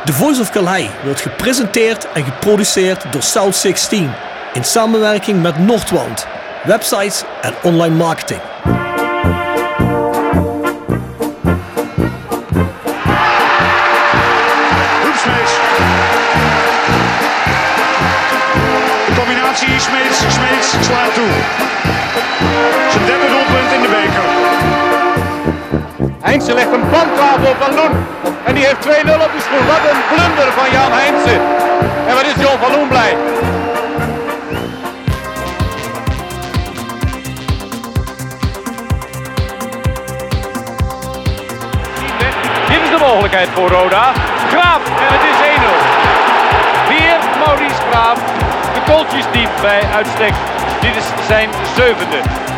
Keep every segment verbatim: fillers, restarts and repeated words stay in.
The Voice of Calais wordt gepresenteerd en geproduceerd door South zestien in samenwerking met Noordwand, websites en online marketing. Smeets. De combinatie Smeets, Smeets slaat toe. Zijn derde doelpunt in de beker. Heinze legt een bandtafel op Van Loen. En die heeft twee nul op de schoen. Wat een blunder van Jan Heinze. En wat is John van Loen blij. Dit is de mogelijkheid voor Roda. Graaf en het is één nul. Weer Maurice Graaf. De goaltjesdief bij uitstek. Dit is zijn zevende.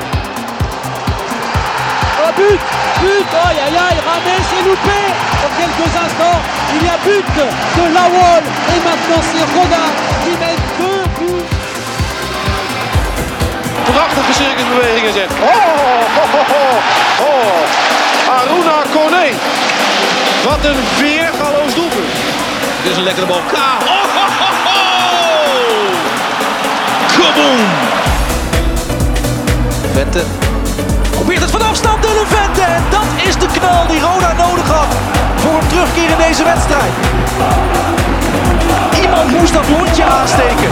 Oh, but, but, aïe aïe aïe, Rames est loupé. Dans quelques instants, il y a but de Lawol. Et maintenant c'est Roda qui met deux buts. Prachtige circusbewegingen zet. Oh, oh, oh, oh, oh. Aruna Kone. Wat een weergaloos doelpunt. Dit is een lekkere bal. K. Oh, oh, oh, oh. Kaboom. Vente probeert het van afstand de Vente. En dat is de knal die Roda nodig had voor een terugkeer in deze wedstrijd. Iemand moest dat lontje aansteken.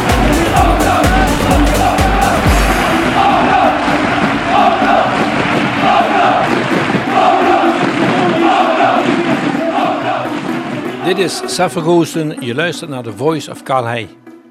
Dit is Seffer Goosen, je luistert naar The Voice of Calais.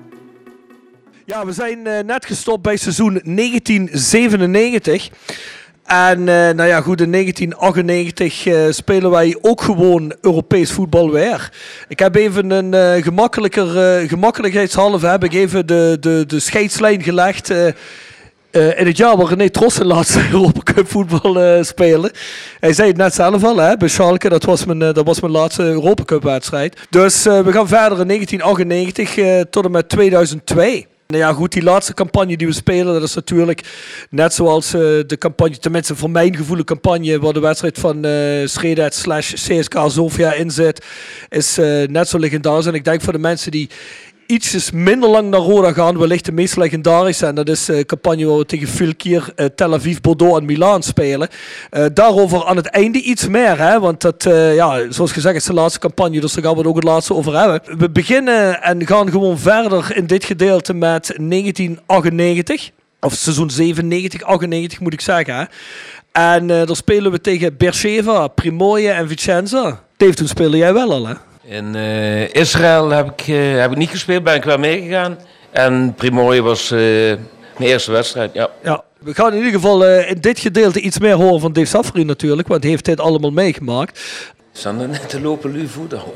Ja, we zijn uh, net gestopt bij seizoen negentien zevenennegentig. En uh, nou ja, goed, in negentien achtennegentig uh, spelen wij ook gewoon Europees voetbal weer. Ik heb even een uh, gemakkelijker, uh, gemakkelijkheidshalve heb ik even de, de, de scheidslijn gelegd. Uh, Uh, in het jaar waar René Trossen laatst Europa Cup voetbal uh, spelen. Hij zei het net zelf al, hè, bij Schalke, dat was mijn, uh, dat was mijn laatste Europa Cup wedstrijd. Dus uh, we gaan verder in negentien achtennegentig uh, tot en met tweeduizend twee. Nou ja, goed, die laatste campagne die we spelen, dat is natuurlijk net zoals uh, de campagne, tenminste voor mijn gevoel, de campagne waar de wedstrijd van uh, Sredet slash C S K A Sofia in zit, is uh, net zo legendarisch. En ik denk voor de mensen die ietsjes minder lang naar Roda gaan, wellicht de meest legendarische. En dat is de uh, campagne waar we tegen Vilkir, uh, Tel Aviv, Bordeaux en Milaan spelen. Uh, daarover aan het einde iets meer, hè? Want dat, uh, ja, zoals gezegd, is de laatste campagne, dus daar gaan we het ook het laatste over hebben. We beginnen en gaan gewoon verder in dit gedeelte met negentien achtennegentig. Of seizoen zevenennegentig, achtennegentig moet ik zeggen. Hè? En uh, daar spelen we tegen Beersheva, Primoje en Vicenza. Dave, toen speelde jij wel al, hè? In uh, Israël heb ik, uh, heb ik niet gespeeld, ben ik wel meegegaan. En Primoje was uh, mijn eerste wedstrijd, ja. ja. We gaan in ieder geval uh, in dit gedeelte iets meer horen van Dave Safri natuurlijk, want hij heeft dit allemaal meegemaakt. Staan er net te lopen Luvoet al?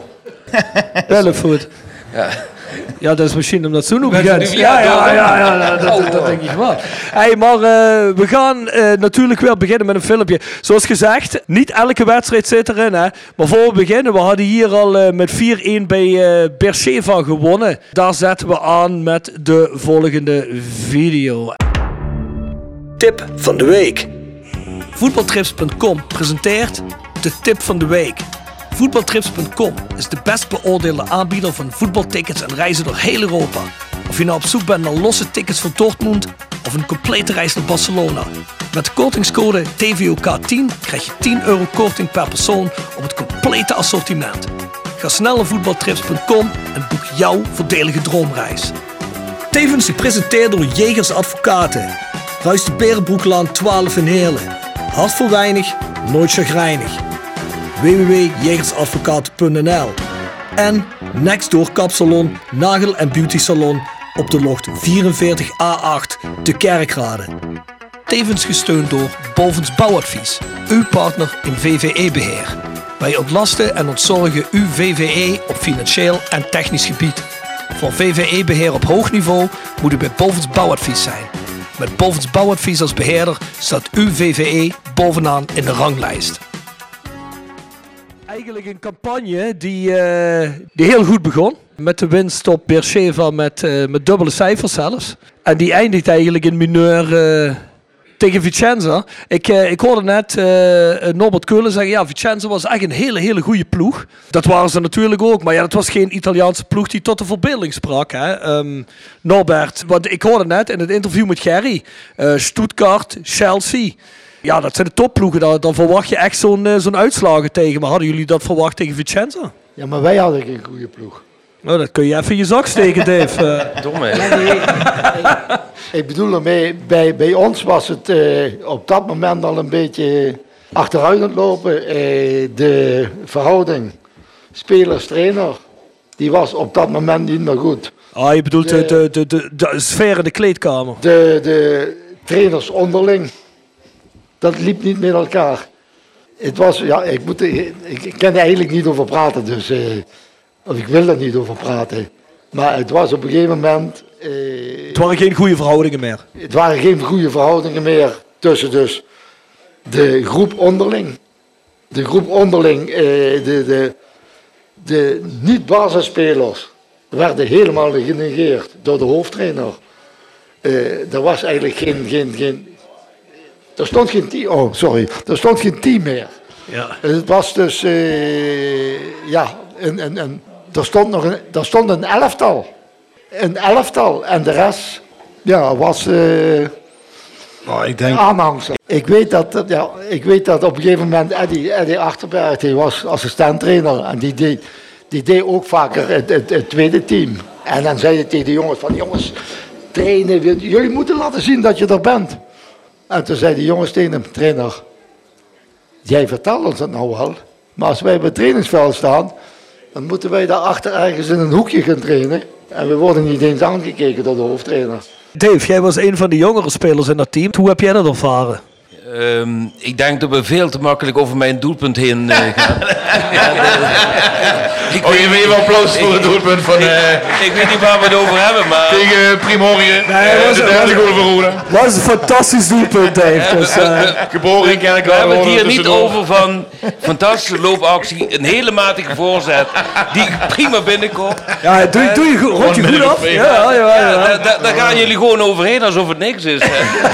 Wel voet. Ja. Ja, dat is misschien omdat ze nog begint. Ja, ja, ja, ja, ja, dat, dat, dat denk ik wel. Hey, maar uh, we gaan uh, natuurlijk weer beginnen met een filmpje. Zoals gezegd, niet elke wedstrijd zit erin. Hè. Maar voor we beginnen, we hadden hier al uh, met vier-een bij uh, Beersheva gewonnen. Daar zetten we aan met de volgende video. Tip van de week. Voetbaltrips punt com presenteert de tip van de week. Voetbaltrips punt com is de best beoordeelde aanbieder van voetbaltickets en reizen door heel Europa. Of je nou op zoek bent naar losse tickets voor Dortmund of een complete reis naar Barcelona. Met de kortingscode T V O K tien krijg je tien euro korting per persoon op het complete assortiment. Ga snel naar voetbaltrips punt com en boek jouw voordelige droomreis. Tevens gepresenteerd door Jegers Advocaten. Ruis de Berenbroeklaan twaalf in Heerlen. Hart voor weinig, nooit chagrijnig. w w w punt jegersadvocaten punt n l en Nextdoor Kapsalon, Nagel en Beauty Salon op de locht vierenveertig A acht te Kerkrade. Tevens gesteund door Bovens Bouwadvies, uw partner in V V E-beheer. Wij ontlasten en ontzorgen uw V V E op financieel en technisch gebied. Voor V V E-beheer op hoog niveau moet u bij Bovens Bouwadvies zijn. Met Bovens Bouwadvies als beheerder staat uw V V E bovenaan in de ranglijst. Eigenlijk een campagne die, uh, die heel goed begon. Met de winst op Beersheva met, uh, met dubbele cijfers zelfs. En die eindigt eigenlijk in mineur uh, tegen Vicenza. Ik, uh, ik hoorde net uh, Norbert Keulen zeggen, ja, Vicenza was echt een hele, hele goede ploeg. Dat waren ze natuurlijk ook, maar ja, dat was geen Italiaanse ploeg die tot de verbeelding sprak. Hè. Um, Norbert, want ik hoorde net in het interview met Gerry, uh, Stuttgart, Chelsea. Ja, dat zijn de topploegen, daar, daar verwacht je echt zo'n, uh, zo'n uitslagen tegen. Maar hadden jullie dat verwacht tegen Vicenza? Ja, maar wij hadden geen goede ploeg. Nou, dat kun je even in je zak steken, Dave. Uh. Dom, hè? Nee, nee, ik, ik bedoel ermee, bij, bij ons was het uh, op dat moment al een beetje achteruit aan het lopen. Uh, de verhouding spelers-trainer, die was op dat moment niet meer goed. Ah, je bedoelt de, de, de, de, de sfeer in de kleedkamer. De, de trainers onderling, dat liep niet met elkaar. Het was, ja, ik, moet, ik, ik kan er eigenlijk niet over praten, dus... Uh, Of ik wil er niet over praten. Maar het was op een gegeven moment... Uh, het waren geen goede verhoudingen meer. Het waren geen goede verhoudingen meer tussen dus de groep onderling. De groep onderling, uh, de, de, de niet-basisspelers werden helemaal genegeerd door de hoofdtrainer. Uh, er was eigenlijk geen, geen, geen... Er stond geen team... Oh, sorry. Er stond geen team meer. Ja. Het was dus... Uh, ja, een... een, een Er stond, nog een, er stond een elftal. Een elftal. En de rest ja, was uh, oh, ik denk... aanhangsel. Ik weet, dat, ja, ik weet dat op een gegeven moment Eddie, Eddie Achterberg, die was assistent-trainer. En die deed, die deed ook vaker het, het, het tweede team. En dan zei hij tegen de jongens van, jongens, trainen, jullie moeten laten zien dat je er bent. En toen zei de jongens tegen hem, trainer, jij vertelt ons dat nou wel. Maar als wij op het trainingsveld staan... dan moeten wij daarachter ergens in een hoekje gaan trainen. En we worden niet eens aangekeken door de hoofdtrainer. Dave, jij was een van de jongere spelers in dat team. Hoe heb jij dat ervaren? Um, ik denk dat we veel te makkelijk over mijn doelpunt heen uh, gaan. ja, de, ik oh, je weet wel applaus voor het doelpunt van... Uh, ik, ik weet niet waar we het over hebben, maar... Tegen Primorië. Nee, uh, was, de derde goal voor Roda. Dat was een fantastisch doelpunt, Dave. Ja, dus, uh, geboren in Kerkrade. We hebben het hier niet over van fantastische loopactie, een hele matige voorzet, die prima binnenkomt. Ja, doe, uh, doe je, rond je goed af. Ja, ja, ja, ja. ja daar, daar gaan jullie gewoon overheen alsof het niks is.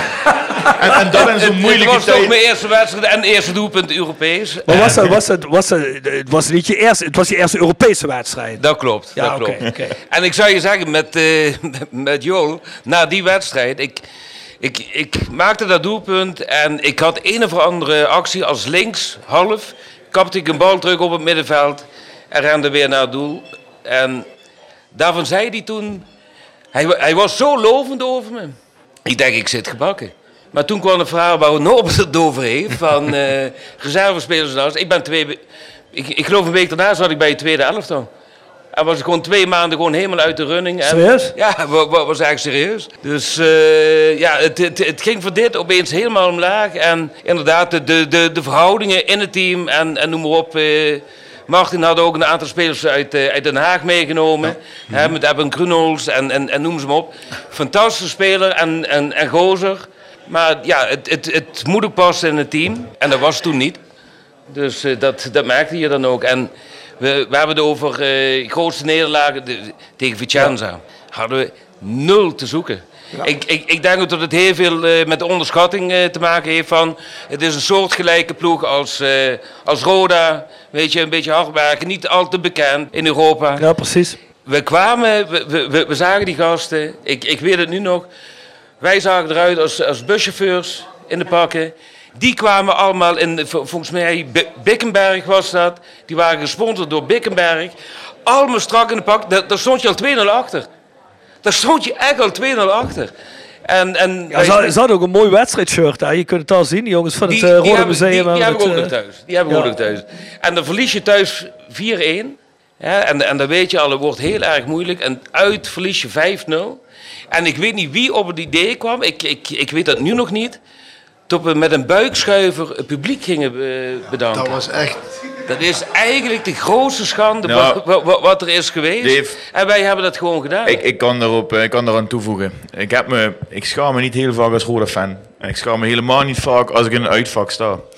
En, en dat in zo'n moeilijke tijd. Het was toch mijn eerste wedstrijd en eerste doelpunt Europees. Maar was het, was het, was het, het was niet je eerste, het was je eerste Europese wedstrijd? Dat klopt, ja, dat okay, klopt. Okay. En ik zou je zeggen, met, uh, met Joel, na die wedstrijd, ik, ik, ik maakte dat doelpunt en ik had een of andere actie als links, half, kapte ik een bal terug op het middenveld en rende weer naar het doel. En daarvan zei hij toen, hij, hij was zo lovend over me. Ik denk, ik zit gebakken. Maar toen kwam een verhaal waar Norbert het over heeft, van uh, reservespelers. Nou, ik ben twee, ik, ik geloof een week daarna zat ik bij je tweede elftal. En was ik gewoon twee maanden gewoon helemaal uit de running. En, serieus? Ja, was, was eigenlijk serieus. Dus uh, ja, het, het, het ging voor dit opeens helemaal omlaag. En inderdaad, de, de, de, de verhoudingen in het team en, en noem maar op. Uh, Martin had ook een aantal spelers uit, uh, uit Den Haag meegenomen. Ja. Hè, met Eben Krunols en, en, en noem ze maar op. Fantastische speler en, en, en gozer. Maar ja, het, het, het moet ook passen in het team. En dat was toen niet. Dus uh, dat, dat merkte je dan ook. En we, we hebben het over uh, grootste nederlagen de, tegen Vicenza. Ja. Hadden we nul te zoeken. Ja. Ik, ik, ik denk ook dat het heel veel uh, met de onderschatting uh, te maken heeft van... Het is een soortgelijke ploeg als, uh, als Roda. Weet je, een beetje hard werken. Niet al te bekend in Europa. Ja, precies. We kwamen, we, we, we zagen die gasten. Ik, ik weet het nu nog. Wij zagen eruit als, als buschauffeurs in de pakken. Die kwamen allemaal in, volgens mij, Bickenberg was dat. Die waren gesponsord door Bickenberg. Allemaal strak in de pak. Daar, daar stond je al twee nul achter. Daar stond je echt al twee nul achter. En, en ja, ze, ze hadden ook een mooi wedstrijdshirt. Hè? Je kunt het al zien, die jongens van die, het uh, Rode hebben, Museum. Die, die, die hebben we ook uh, nog thuis. Die hebben we ja. ook nog thuis. En dan verlies je thuis vier-een. Ja, en, en dan weet je al, het wordt heel erg moeilijk. En uit verlies je vijf nul. En ik weet niet wie op het idee kwam, ik, ik, ik weet dat nu nog niet, dat we met een buikschuiver het publiek gingen bedanken. Dat was echt... Dat is eigenlijk de grootste schande ja. wat, wat, wat er is geweest. Dave, en wij hebben dat gewoon gedaan. Ik, ik, kan, erop, ik kan eraan toevoegen. Ik, heb me, ik schaam me niet heel vaak als Roda-fan. En ik schaam me helemaal niet vaak als ik in een uitvak sta.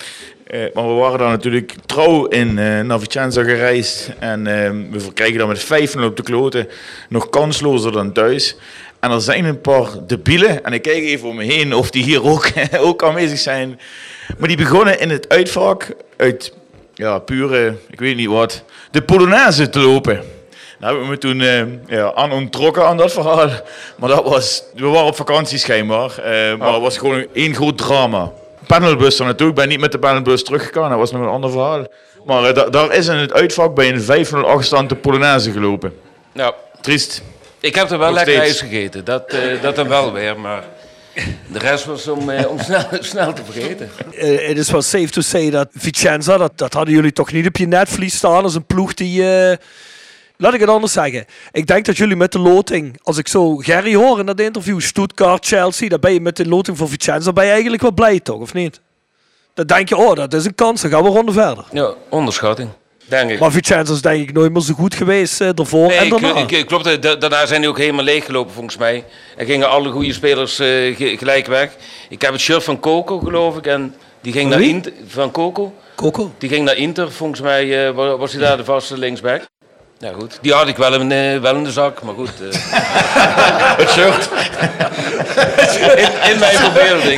Uh, maar we waren dan natuurlijk trouw in uh, naar Vicenza gereisd. En uh, we verkregen dan met vijf nul op de kloten. Nog kanslozer dan thuis. En er zijn een paar debielen. En ik kijk even om me heen of die hier ook, ook aanwezig zijn. Maar die begonnen in het uitvak uit ja, pure, ik weet niet wat, de Polonaise te lopen. Daar hebben we me toen uh, ja, aan onttrokken aan dat verhaal. Maar dat was, we waren op vakantie schijnbaar. Uh, maar het was gewoon één groot drama. Panelbus er naartoe. Ik ben niet met de panelbus teruggegaan. Dat was nog een ander verhaal. Maar uh, da- daar is in het uitvak bij een vijf nul achterstand de Polonaise gelopen. Nou, triest. Ik heb er wel nog lekker steeds. ijs gegeten. Dat, uh, dat dan wel weer. Maar de rest was om, uh, om snel, snel te vergeten. Uh, het is wel safe to say dat Vicenza, dat, dat hadden jullie toch niet op je netvlies staan als een ploeg die... Uh, laat ik het anders zeggen. Ik denk dat jullie met de loting, als ik zo Gerry hoor in dat interview, Stuttgart, Chelsea, dan ben je met de loting voor Vicenza ben je eigenlijk wel blij toch, of niet? Dan denk je, oh, dat is een kans, dan gaan we een ronde verder. Ja, onderschatting, denk ik. Maar Vicenza is denk ik nooit meer zo goed geweest uh, daarvoor Nee, en daarna. ik, ik, klopt, da- daarna zijn die ook helemaal leeggelopen volgens mij. Er gingen alle goede spelers uh, ge- gelijk weg. Ik heb het shirt van Coco, geloof ik, en die ging Van naar wie? Inter. Van Coco. Coco? Die ging naar Inter, volgens mij uh, was hij daar de vaste linksback. Ja goed, die had ik wel in, uh, wel in de zak, maar goed. Uh. Het shirt. in, in mijn verbeelding.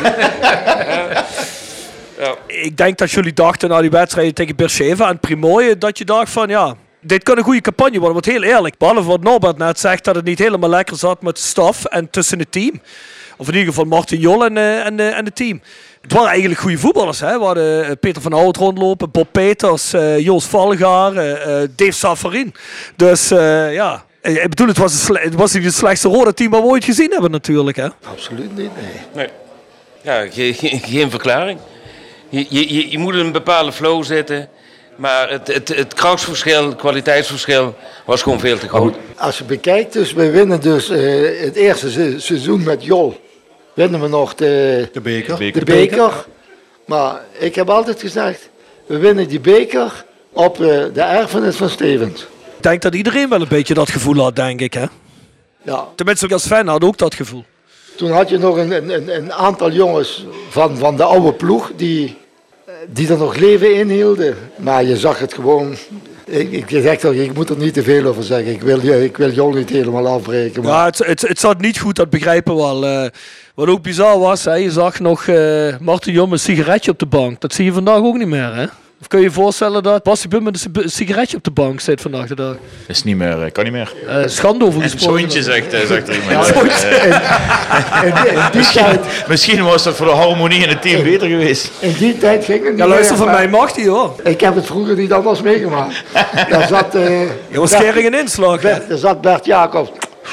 Ja. Ik denk dat jullie dachten na die wedstrijd tegen Beersheva en Primooien, dat je dacht van ja, dit kan een goede campagne worden. Want heel eerlijk, behalve wat Norbert net zegt, dat het niet helemaal lekker zat met de staf en tussen het team. Of in ieder geval Martin Jol en, uh, en, uh, en het team. Het waren eigenlijk goede voetballers. Hè? We hadden uh, Peter van Hout rondlopen, Bob Peters, uh, Joost Valgaar, uh, uh, Dave Safarin. Dus uh, ja, ik bedoel, het was, een sle- het was niet het slechtste rode team wat we ooit gezien hebben natuurlijk. Hè? Absoluut niet, nee. Nee. Ja, ge- ge- geen verklaring. Je, je, je moet in een bepaalde flow zitten. Maar het, het, het krachtsverschil, het kwaliteitsverschil was gewoon veel te groot. Als je bekijkt, dus we winnen dus uh, het eerste se- seizoen met Jol. Winnen we nog de, de, beker. de beker. Maar ik heb altijd gezegd, we winnen die beker op uh, de erfenis van Stevens. Ik denk dat iedereen wel een beetje dat gevoel had, denk ik. Hè? Ja. Tenminste, ook als fan had ook dat gevoel. Toen had je nog een, een, een aantal jongens van, van de oude ploeg die, die er nog leven in hielden. Maar je zag het gewoon. Ik, ik zeg toch, ik moet er niet te veel over zeggen. Ik wil, ik wil Jol niet helemaal afbreken. Maar... Ja, het, het, het zat niet goed, dat begrijpen we wel. Uh, wat ook bizar was, hè, je zag nog uh, Martin Jol met een sigaretje op de bank. Dat zie je vandaag ook niet meer, hè? Of kun je je voorstellen dat Bassie Bum met een sigaretje op de bank zit vandaag de dag? Is niet meer, kan niet meer. Uh, schande over gesproken. Zoontje zegt, uh, zegt er iemand. Ja, in, in, in die misschien, tijd, misschien was dat voor de harmonie in het team beter geweest. in die tijd ging het niet Ja, luister, meer, van maar mij mag die hoor. Ik heb het vroeger niet anders meegemaakt. Daar zat, uh, Je was schering en inslag. hè? Bert, daar zat Bert Jacobs.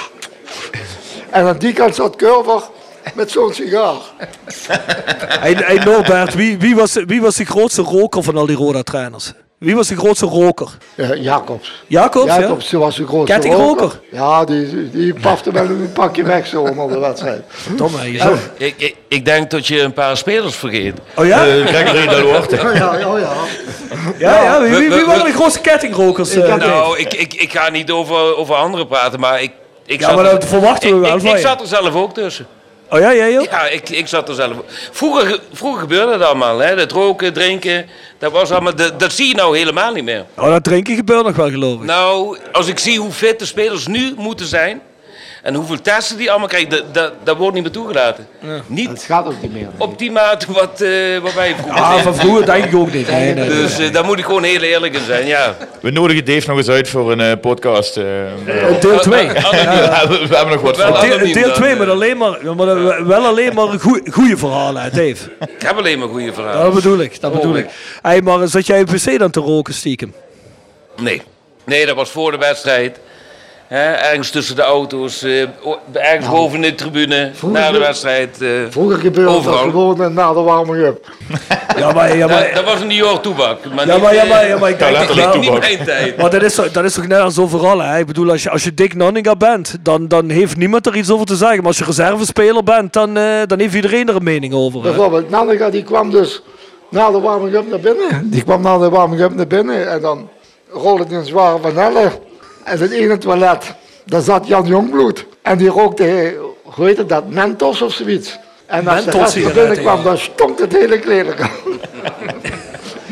En aan die kant zat Curver met zo'n sigaar. Hey, hey Norbert, wie, wie, was, wie was de grootste roker van al die Roda-trainers? Wie was de grootste roker? Uh, Jacobs. Jacobs, Jacobs ja? was de grootste Kettingroker? roker. Ja, die, die pafte wel een pakje weg zo onder de wedstrijd. Domme, Ja, ik, ik, ik denk dat je een paar spelers vergeet. Oh ja? Uh, Gregory Delort. Oh ja, oh ja. Ja, ja. Wie, wie, we- wie we- waren de grootste kettingrokers? Uh, Nou, ik, ik, ik ga niet over, over anderen praten, maar ik... ik Ja, zat maar er- dat verwachten we ik- wel ik, van ik je. zat er zelf ook tussen. Oh ja, jij ook? Ja, ik, ik zat er zelf ook. Vroeger, vroeger gebeurde dat allemaal, hè? Dat roken, drinken, dat was allemaal... Dat, dat zie je nou helemaal niet meer. Oh, dat drinken gebeurt nog wel, geloof ik. Nou, als ik zie hoe fit de spelers nu moeten zijn... en hoeveel testen die allemaal krijgen, dat, dat, dat wordt niet meer toegelaten. Ja. Niet Het gaat ook niet meer. op die mate wat, uh, wat wij vroeger Ah, deden. van vroeger denk ik ook niet. Nee, nee, Dus uh, daar moet ik gewoon heel eerlijk in zijn, ja. We nodigen Dave nog eens uit voor een uh, podcast. Uh, nee. Deel twee. ja, we, we hebben nog wat Wel verhalen. Deel, anoniem deel dan, twee, eh. maar, alleen maar, ja, maar dan wel alleen maar goede verhalen, hè, Dave. Ik heb alleen maar goede Ja, verhalen. dat bedoel ik, dat bedoel Oh, ik. Hey, maar zat jij op wc dan te roken stiekem? Nee. Nee, dat was voor de wedstrijd. Hè, ergens tussen de auto's, eh, ergens Nou, boven de tribune, vroeger na de ge- wedstrijd. eh, Vroeger gebeurde dat overal. gewoon uh, na de warming-up. Ja, maar, ja, Dat, maar, dat was een New York toebak. Maar ja, niet, maar, ja, eh, maar, ja, maar ik denk toch letterlijk wel... niet toebak. mijn tijd. Maar dat is, toch- dat is toch net als overal, hè? Ik bedoel, als je, als je Dick Nanninga bent, dan, dan heeft niemand er iets over te zeggen. Maar als je reservespeler bent, dan, eh, dan heeft iedereen er een mening over. Hè? Bijvoorbeeld, Nannega die kwam dus na de warming-up naar binnen. Die kwam na de warming-up naar binnen en dan rolde hij een zware vanille. En in het ene toilet, daar zat Jan Jongbloed. En die rookte, hoe heet het dat, Mentos of zoiets. En als de rest naar Menthol-sigaretten, binnen kwam, ja. dan stonk het hele klederkant.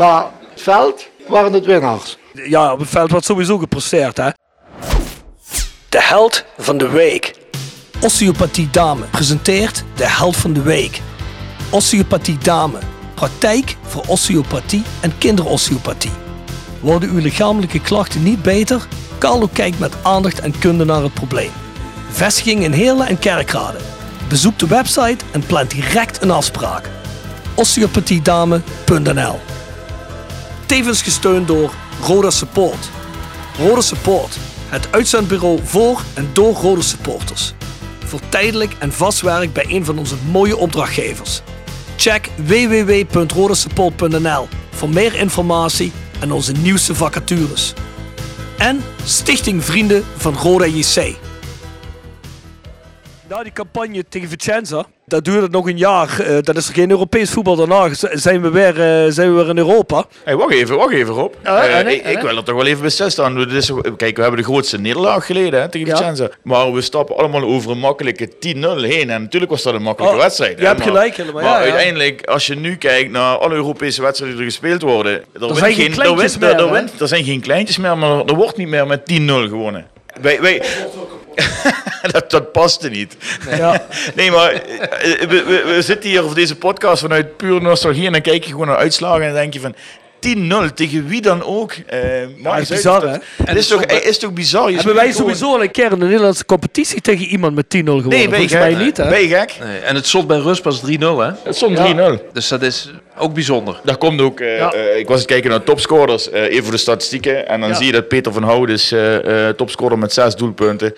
Maar het veld waren het winnaars. Ja, op het veld wordt sowieso gepresteerd, hè. De held van de week. Osteopathie Dame presenteert de held van de week. Osteopathie Dame. Praktijk voor osteopathie en kinderosteopathie. Worden uw lichamelijke klachten niet beter? Carlo kijkt met aandacht en kunde naar het probleem. Vestiging in Heerlen en Kerkrade. Bezoek de website en plant direct een afspraak. osteopathiedame punt n l. Tevens gesteund door Roda Support. Roda Support, het uitzendbureau voor en door Roda supporters. Voor tijdelijk en vast werk bij een van onze mooie opdrachtgevers. Check w w w punt roda support punt n l voor meer informatie en onze nieuwste vacatures. En Stichting Vrienden van Roda J C. Na die campagne tegen Vicenza, dat duurde nog een jaar. Uh, dan is er geen Europees voetbal daarna. Zijn we weer, uh, zijn we weer in Europa. Hey, wacht even, wacht even Rob. Ja, uh, nee, ik, nee. ik wil er toch wel even bij stilstaan. Dus, kijk, we hebben de grootste nederlaag geleden hè, tegen Vicenza. Ja. Maar we stappen allemaal over een makkelijke tien nul heen. En natuurlijk was dat een makkelijke oh, wedstrijd. Je hè, hebt maar, gelijk helemaal. Maar ja, uiteindelijk, als je nu kijkt naar alle Europese wedstrijden die er gespeeld worden. Er, er zijn geen kleintjes meer. Er, er, er zijn geen kleintjes meer, maar er wordt niet meer met tien nul gewonnen. Wij... wij dat, dat paste niet. Ja. Nee, maar we, we, we zitten hier voor deze podcast vanuit pure nostalgie en dan kijk je gewoon naar uitslagen en dan denk je van tien nul tegen wie dan ook. Uh, maar ja, is bizar, hè? Het is, toch, is toch bizar? Je hebben wij sowieso gewoon... al een keer in de Nederlandse competitie tegen iemand met tien nul gewonnen? Nee, ben je volgens mij niet, hè? Ben je gek? Nee, en het stond bij rust pas drie nul, hè? Het stond drie nul. Ja. Dus dat is ook bijzonder. Daar komt ook, uh, ja. uh, ik was eens kijken naar topscorers, uh, even voor de statistieken. En dan ja. zie je dat Peter van Hout is uh, uh, topscorer met zes doelpunten.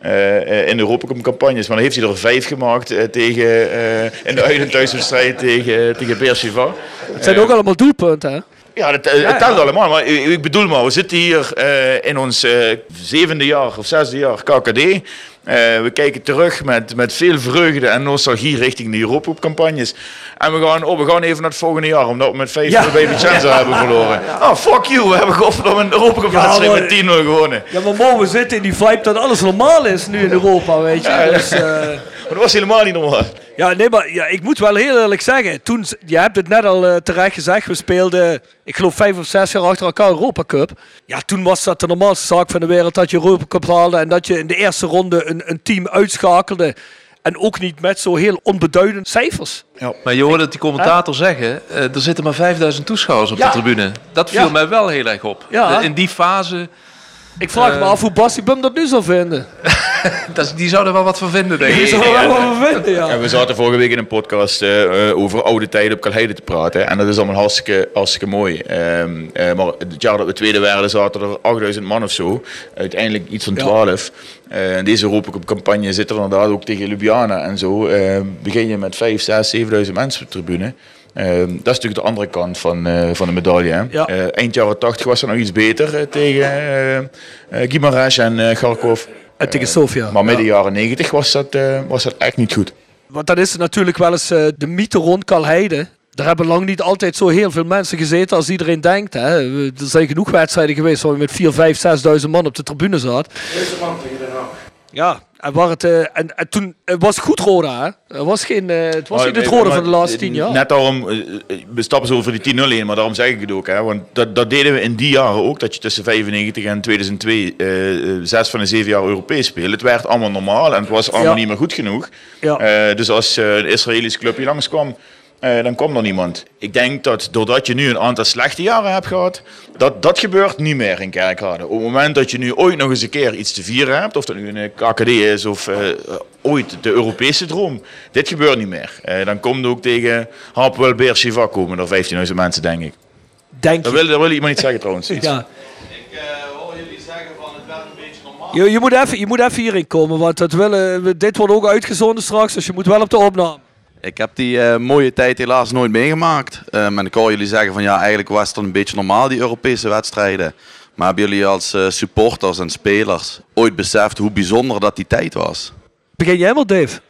Uh, in de Europa Cup campagnes, maar dan heeft hij er vijf gemaakt uh, tegen, uh, in de uit- en thuiswedstrijd tegen, tegen Beersheva. Het zijn uh, ook allemaal doelpunten, hè? Ja, het, het ja, telt ja. allemaal. Maar ik bedoel maar, we zitten hier uh, in ons uh, zevende jaar of zesde jaar K K D. Uh, we kijken terug met, met veel vreugde en nostalgie richting de Europa Cup campagnes. En we gaan, oh, we gaan even naar het volgende jaar, omdat we met vijf nul ja. bij Vicenza ja. hebben verloren. Oh, fuck you, we hebben godverdomme een Europa Cup wedstrijd ja, met tien nul gewonnen. Ja, maar man, we zitten in die vibe dat alles normaal is nu in Europa, weet je. Ja, dus, uh... maar dat was helemaal niet normaal. Ja, nee, maar ja, ik moet wel heel eerlijk zeggen. Toen, je hebt het net al uh, terecht gezegd, we speelden, ik geloof vijf of zes jaar achter elkaar Europa Cup. Ja, toen was dat de normaalste zaak van de wereld dat je Europa Cup haalde en dat je in de eerste ronde een, een team uitschakelde. En ook niet met zo heel onbeduidende cijfers. Ja. Maar je hoorde het die commentator huh? zeggen, uh, er zitten maar vijfduizend toeschouwers op ja. de tribune. Dat viel ja. mij wel heel erg op. Ja. De, in die fase... Ik vraag uh, me af hoe Bassie Bum dat nu zou vinden. dat, die zou er wel wat van vinden, denk ik. Die zou er wel wat van vinden, ja. ja. We zaten vorige week in een podcast uh, over oude tijden op Kalheide te praten. En dat is allemaal hartstikke, hartstikke mooi. Um, uh, maar het jaar dat we tweede werden zaten er achtduizend man of zo. Uiteindelijk iets van twaalf. Ja. Uh, in deze Europa Cup campagne zit er inderdaad ook tegen Ljubljana en zo. Uh, begin je met vijf, zes, zevenduizend mensen op de tribune. Uh, dat is natuurlijk de andere kant van, uh, van de medaille. Hè? Ja. Uh, eind jaren tachtig was het nog iets beter uh, tegen uh, uh, Gimares en uh, Kharkov. En tegen Sofia. Maar midden ja. jaren negentig was dat, uh, was dat echt niet goed. Want dan is het natuurlijk wel eens uh, de mythe rond Kalheide. Daar hebben lang niet altijd zo heel veel mensen gezeten als iedereen denkt. Hè. Er zijn genoeg wedstrijden geweest waar we met vier, vijf, zesduizend man op de tribune zaten. Deze man tegen Den Haag. Ja, en, waar het, uh, en, en toen het was goed Roda. Hè? Het was, geen, uh, het, was oh, niet het Roda van de laatste tien jaar. Net daarom, uh, we stappen zo over die tien nul heen, maar daarom zeg ik het ook. Hè? Want dat, dat deden we in die jaren ook, dat je tussen vijfennegentig en tweeduizend twee uh, zes van de zeven jaar Europees speelde. Het werd allemaal normaal en het was allemaal ja. niet meer goed genoeg. Ja. Uh, dus als uh, een Israëlisch clubje langskwam, Uh, dan komt er niemand. Ik denk dat doordat je nu een aantal slechte jaren hebt gehad, dat dat gebeurt niet meer in Kerkrade. Op het moment dat je nu ooit nog eens een keer iets te vieren hebt, of dat nu een K K D is of uh, ooit de Europese droom, dit gebeurt niet meer. Uh, dan komt ook tegen Hapoel Beersheva komen er vijftienduizend mensen, denk ik. Denk dat wil, dat wil iemand niet zeggen trouwens. Ja. Ik uh, hoor jullie zeggen van het werd een beetje normaal. Je, je, moet even, je moet even hierin komen, want dat willen, dit wordt ook uitgezonden straks, dus je moet wel op de opname. Ik heb die uh, mooie tijd helaas nooit meegemaakt. Um, en ik hoor jullie zeggen van ja, eigenlijk was het dan een beetje normaal, die Europese wedstrijden. Maar hebben jullie als uh, supporters en spelers ooit beseft hoe bijzonder dat die tijd was? Begin jij maar, Dave?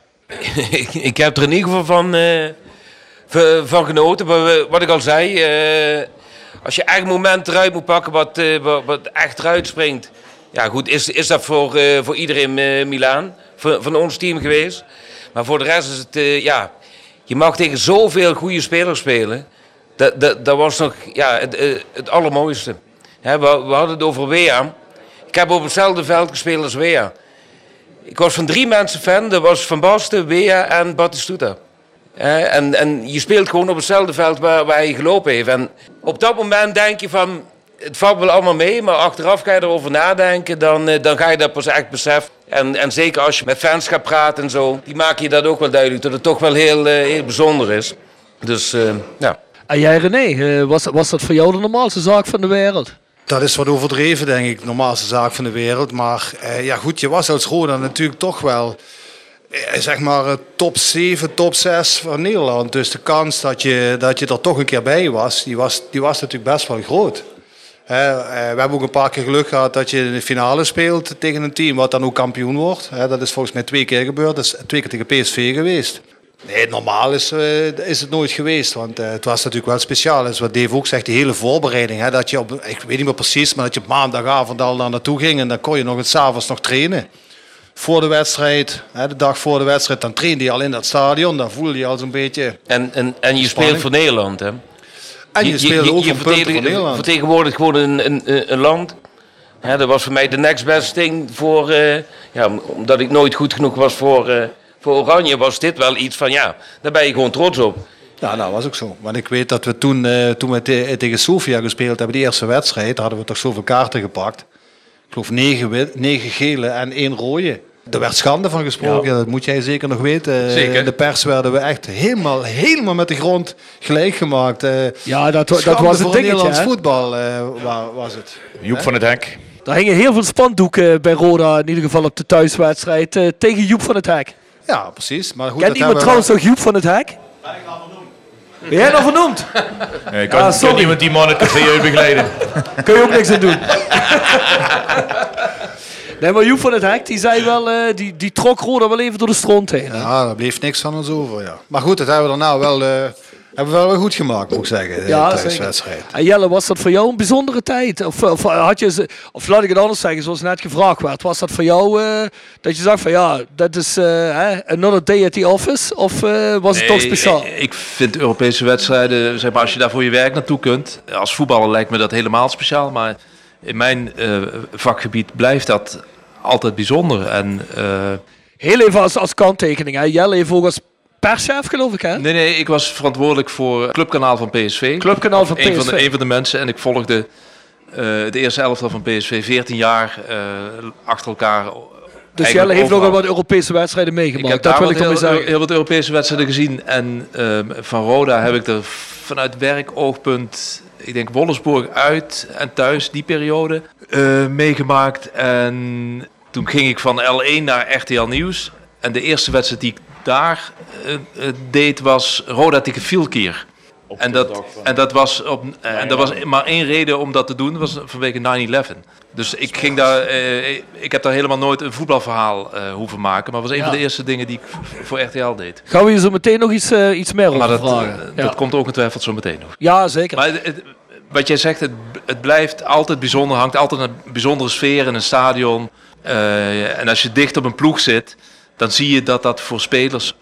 Ik heb er in ieder geval van, uh, van genoten. Wat ik al zei, uh, als je echt een moment eruit moet pakken wat, uh, wat, wat echt eruit springt. Ja goed, is, is dat voor, uh, voor iedereen uh, Milaan, van, van ons team geweest. Maar voor de rest is het, uh, ja... Je mag tegen zoveel goede spelers spelen. dat, dat, dat was nog ja, het, het allermooiste. He, we, we hadden het over Weah. Ik heb op hetzelfde veld gespeeld als Weah. Ik was van drie mensen fan. Dat was Van Basten, Weah en Batistuta. He, en, en je speelt gewoon op hetzelfde veld waar, waar hij gelopen heeft. En op dat moment denk je van... Het valt wel allemaal mee, maar achteraf ga je erover nadenken. Dan, dan ga je dat pas echt beseffen. En, en zeker als je met fans gaat praten en zo. Die maken je dat ook wel duidelijk. Dat het toch wel heel, heel bijzonder is. Dus uh, ja. En jij René, was, was dat voor jou de normaalste zaak van de wereld? Dat is wat overdreven, denk ik, de normaalste zaak van de wereld. Maar eh, ja goed, je was als Roda natuurlijk toch wel, eh, zeg maar, top zeven, top zes van Nederland. Dus de kans dat je, dat je er toch een keer bij was, die was, die was natuurlijk best wel groot. Eh, eh, we hebben ook een paar keer geluk gehad dat je in de finale speelt tegen een team wat dan ook kampioen wordt. Eh, dat is volgens mij twee keer gebeurd, dat is twee keer tegen P S V geweest. Nee, normaal is, uh, is het nooit geweest, want uh, het was natuurlijk wel speciaal. Dus wat Dave ook zegt, die hele voorbereiding, hè, dat je op, ik weet niet meer precies, maar dat je op maandagavond al daar naartoe ging en dan kon je nog het 's avonds nog trainen. Voor de wedstrijd, hè, de dag voor de wedstrijd, dan trainde je al in dat stadion, dan voelde je al zo'n beetje. En, en, en je speelt voor Nederland, hè? En je, je speelde ook voor Nederland. Vertegenwoordigt gewoon een, een, een land. Hè, dat was voor mij de next best thing voor, uh, ja, omdat ik nooit goed genoeg was voor... Uh, Voor Oranje was dit wel iets van, ja, daar ben je gewoon trots op. Ja, nou was ook zo. Want ik weet dat we toen, uh, toen we te, tegen Sofia gespeeld hebben, die eerste wedstrijd, hadden we toch zoveel kaarten gepakt. Ik geloof negen, negen gele en één rode. Er werd schande van gesproken, ja. Dat moet jij zeker nog weten. Zeker. In de pers werden we echt helemaal, helemaal met de grond gelijk gemaakt. Uh, ja, dat, dat was het dingetje. Nederlands hè? voetbal uh, waar, was het. Joep He? van het Hek. Er hingen heel veel spandoeken bij Roda, in ieder geval op de thuiswedstrijd, uh, tegen Joep van het Hek. Ja, precies. Maar goed, kent iemand trouwens nog Joep van het Hek? Ben ik al vernoemd. Ben jij nog vernoemd? Nee, kan, ah, kan iemand die man het café uitbegeleiden? Kun je ook niks aan doen. Nee, maar Joep van het Hek, die zei wel, uh, die, die trok Roda wel even door de stront heen. Hè? Ja, daar bleef niks van ons over, ja. Maar goed, dat hebben we er nou wel... Uh, Hebben we wel goed gemaakt, moet ik zeggen, de ja, thuiswedstrijd. En Jelle, was dat voor jou een bijzondere tijd? Of, of, had je, of laat ik het anders zeggen, zoals net gevraagd werd. Was dat voor jou uh, dat je zag van ja, dat is uh, another day at the office? Of uh, was nee, het toch speciaal? Ik, ik vind Europese wedstrijden, zeg maar, als je daar voor je werk naartoe kunt. Als voetballer lijkt me dat helemaal speciaal. Maar in mijn uh, vakgebied blijft dat altijd bijzonder. En, uh, Heel even als, als kanttekening, hè. Jelle heeft ook als perschef, geloof ik, hè? Nee, nee, ik was verantwoordelijk voor het clubkanaal van P S V. Clubkanaal van P S V. Een van de, een van de mensen. En ik volgde uh, het eerste elftal van P S V veertien jaar uh, achter elkaar. Dus Jelle heeft nog wel wat Europese wedstrijden meegemaakt. Ik heb dat daar wil ik heel, dan zeggen. heel wat Europese wedstrijden gezien. En uh, van Roda heb ik er vanuit werkoogpunt, ik denk Wolfsburg uit en thuis, die periode, uh, meegemaakt. En toen ging ik van L één naar R T L Nieuws. En de eerste wedstrijd die ik daar uh, uh, deed was Roda tegen Vilkier. En dat, en dat was op, uh, en dat was maar één reden om dat te doen, dat was vanwege nine eleven. Dus ik ging daar, uh, ik heb daar helemaal nooit een voetbalverhaal uh, hoeven maken, maar het was een ja. van de eerste dingen die ik voor R T L deed. Gaan we je zo meteen nog iets, uh, iets meer over maar dat, vragen? Uh, ja. Dat komt ongetwijfeld zo meteen nog. Ja, zeker. Maar het, het, wat jij zegt, het, het blijft altijd bijzonder, hangt altijd een bijzondere sfeer in een stadion. Uh, en als je dicht op een ploeg zit, dan zie je dat dat voor spelers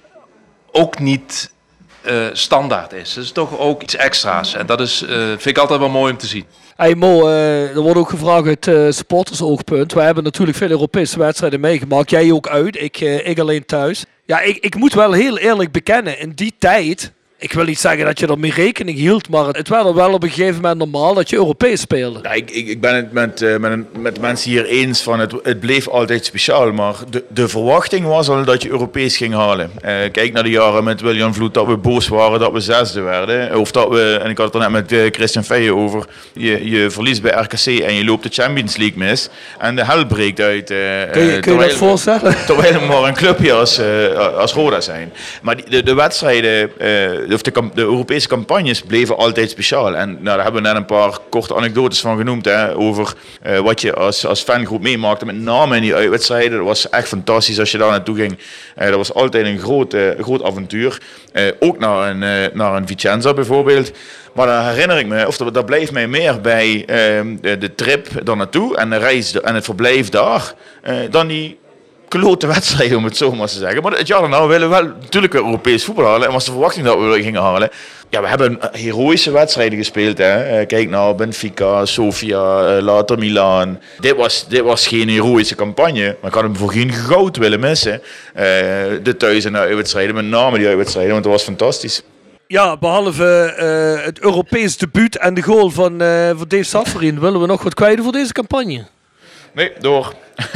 ook niet uh, standaard is. Dat is toch ook iets extra's. En dat is, uh, vind ik altijd wel mooi om te zien. Hey Mo, uh, er wordt ook gevraagd uit uh, supportersoogpunt. We hebben natuurlijk veel Europese wedstrijden meegemaakt. Jij ook uit, ik, uh, ik alleen thuis. Ja, ik, ik moet wel heel eerlijk bekennen, in die tijd... Ik wil niet zeggen dat je er mee rekening hield, maar het werd er wel op een gegeven moment normaal dat je Europees speelde. Ja, ik, ik, ik ben het met, uh, met, met de mensen hier eens van het, het bleef altijd speciaal, maar de, de verwachting was al dat je Europees ging halen. Uh, kijk naar de jaren met William Vloed dat we boos waren dat we zesde werden. Of dat we, en ik had het er net met uh, Christian Feijen over, je, je verliest bij R K C en je loopt de Champions League mis en de hel breekt uit. Uh, kun je, kun je dat voorstellen? Terwijl we maar een clubje als, uh, als Roda zijn. Maar die, de, de wedstrijden... Uh, Of de, de Europese campagnes bleven altijd speciaal. En nou, daar hebben we net een paar korte anekdotes van genoemd. Hè, over uh, wat je als, als fangroep meemaakte. Met name in die uitwedstrijden. Dat was echt fantastisch als je daar naartoe ging. Uh, dat was altijd een groot, uh, groot avontuur. Uh, ook naar een, uh, naar een Vicenza bijvoorbeeld. Maar dan herinner ik me, of dat, dat blijft mij meer bij uh, de, de trip daar naartoe. En de reis en het verblijf daar. Uh, dan die... klote wedstrijden, om het zo maar te zeggen. Maar het jaar daarna willen we wel natuurlijk weer Europees voetbal halen. En was de verwachting dat we gingen halen. Ja, we hebben heroïsche wedstrijden gespeeld. Hè. Kijk naar Benfica, Sofia, later Milaan. Dit was, dit was geen heroïsche campagne. Maar ik had hem voor geen goud willen missen. Uh, de thuis- en de uitwedstrijden, met name die uitwedstrijden, want dat was fantastisch. Ja, behalve uh, het Europees debuut en de goal van, uh, van Dave Safferin, willen we nog wat kwijt voor deze campagne? Nee, door.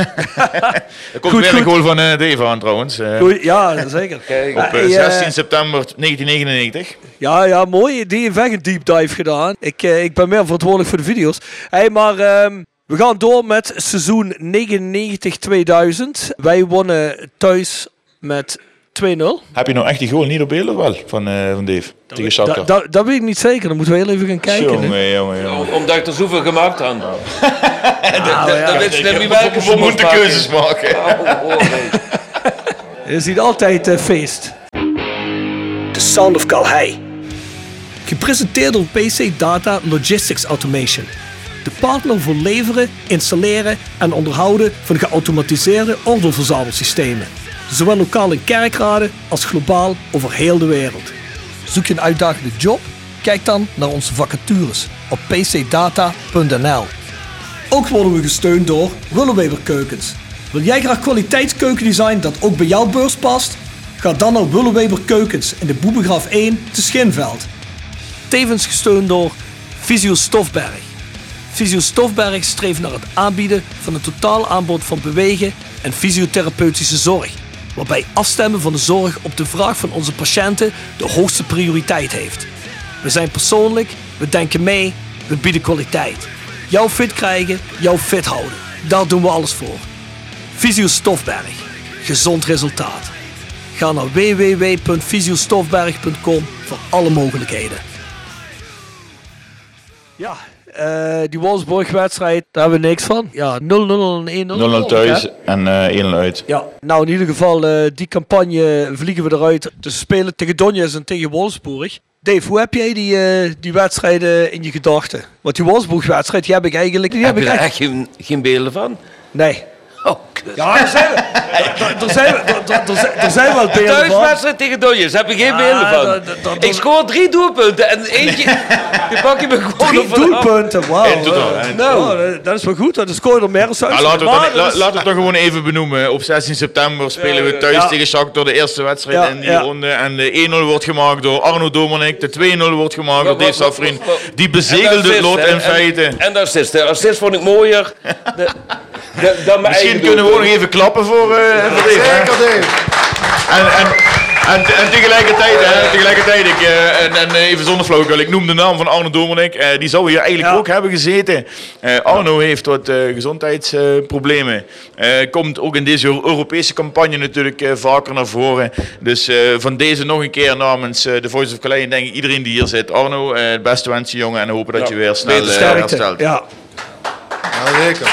Er komt goed, weer goed. Een goal van uh, Dave aan trouwens. Uh, goed, ja, zeker. Kijk, op uh, zestien september negentien negenennegentig. Ja, ja, mooi. Die heeft echt een deep dive gedaan. Ik, uh, ik ben meer verantwoordelijk voor de video's. Hey, maar um, we gaan door met seizoen negenennegentig tweeduizend. Wij wonnen thuis met twee nul. Heb je nou echt die goal niet op beeld wel van, uh, van Dave dat tegen Shakhtar? Dat, dat, dat weet ik niet zeker. Dan moeten we heel even gaan kijken. Jongen, jongen, jongen. Omdat ik er zoveel gemaakt had. Nou. Nou, dan weet je niet welke we moeten keuzes maken. Oh, oh, nee. Je ziet altijd uh, feest. The Sound of Calhei. Gepresenteerd door P C Data Logistics Automation. De partner voor leveren, installeren en onderhouden van geautomatiseerde ordeelverzamelsystemen. Zowel lokaal in Kerkrade als globaal over heel de wereld. Zoek je een uitdagende job? Kijk dan naar onze vacatures op p c data punt n l. Ook worden we gesteund door Willeweber Keukens. Wil jij graag kwaliteitskeukendesign dat ook bij jouw beurs past? Ga dan naar Willeweber Keukens in de Boebegraaf één te Schinveld. Tevens gesteund door Visio Stofberg. Visio Stofberg streeft naar het aanbieden van een totaal aanbod van bewegen en fysiotherapeutische zorg, waarbij afstemmen van de zorg op de vraag van onze patiënten de hoogste prioriteit heeft. We zijn persoonlijk, we denken mee, we bieden kwaliteit. Jou fit krijgen, jou fit houden. Daar doen we alles voor. Visio Stofberg. Gezond resultaat. Ga naar w w w punt visio stofberg punt com voor alle mogelijkheden. Ja, uh, die Wolfsburg-wedstrijd, daar hebben we niks van. Ja, nul nul en één nul. nul nul thuis en uh, één nul uit. Ja, nou in ieder geval, uh, die campagne vliegen we eruit. Dus we spelen tegen Donetsk en tegen Wolfsburg. Dave, hoe heb jij die, uh, die wedstrijden in je gedachten? Want die Wolfsburg-wedstrijd, die heb ik eigenlijk... Die heb, heb je ik er echt geen, geen beelden van? Nee. Oh, kut. Ja, er zijn, er zijn, er zijn wel beelden van. Thuiswedstrijd tegen Donetsk, heb je geen beelden van. Da, da, da, ik scoor drie doelpunten en eentje... die pak je me gewoon drie doelpunten, wauw. Wow. Nou, dat is wel goed. Dat scoor je er meer dan ah, Laten we het la, la, het toch gewoon even benoemen. Op zestien september spelen we thuis ja. tegen Shakhtar de eerste wedstrijd ja, in die ja. ronde. En de één nul wordt gemaakt door Arno Domanek. De twee nul wordt gemaakt door Dave Safferin. Die bezegelde het lot in feite. En, en de assist. De assist vond ik mooier. De, De, Misschien kunnen we ook nog even klappen voor, uh, voor Dave. Zeker Dave. En, en, en, en tegelijkertijd, hè, tegelijkertijd ik, uh, en, en even zonder flauwekul, ik noem de naam van Arno Domanek. Uh, die zou hier eigenlijk ja. ook hebben gezeten. Uh, Arno heeft wat uh, gezondheidsproblemen. Uh, komt ook in deze Europese campagne natuurlijk uh, vaker naar voren. Dus uh, van deze nog een keer namens uh, de Voice of Calais, denk ik iedereen die hier zit. Arno, uh, het beste wensen jongen en hopen dat ja. je weer snel uh, herstelt. Ja. Ja, zeker.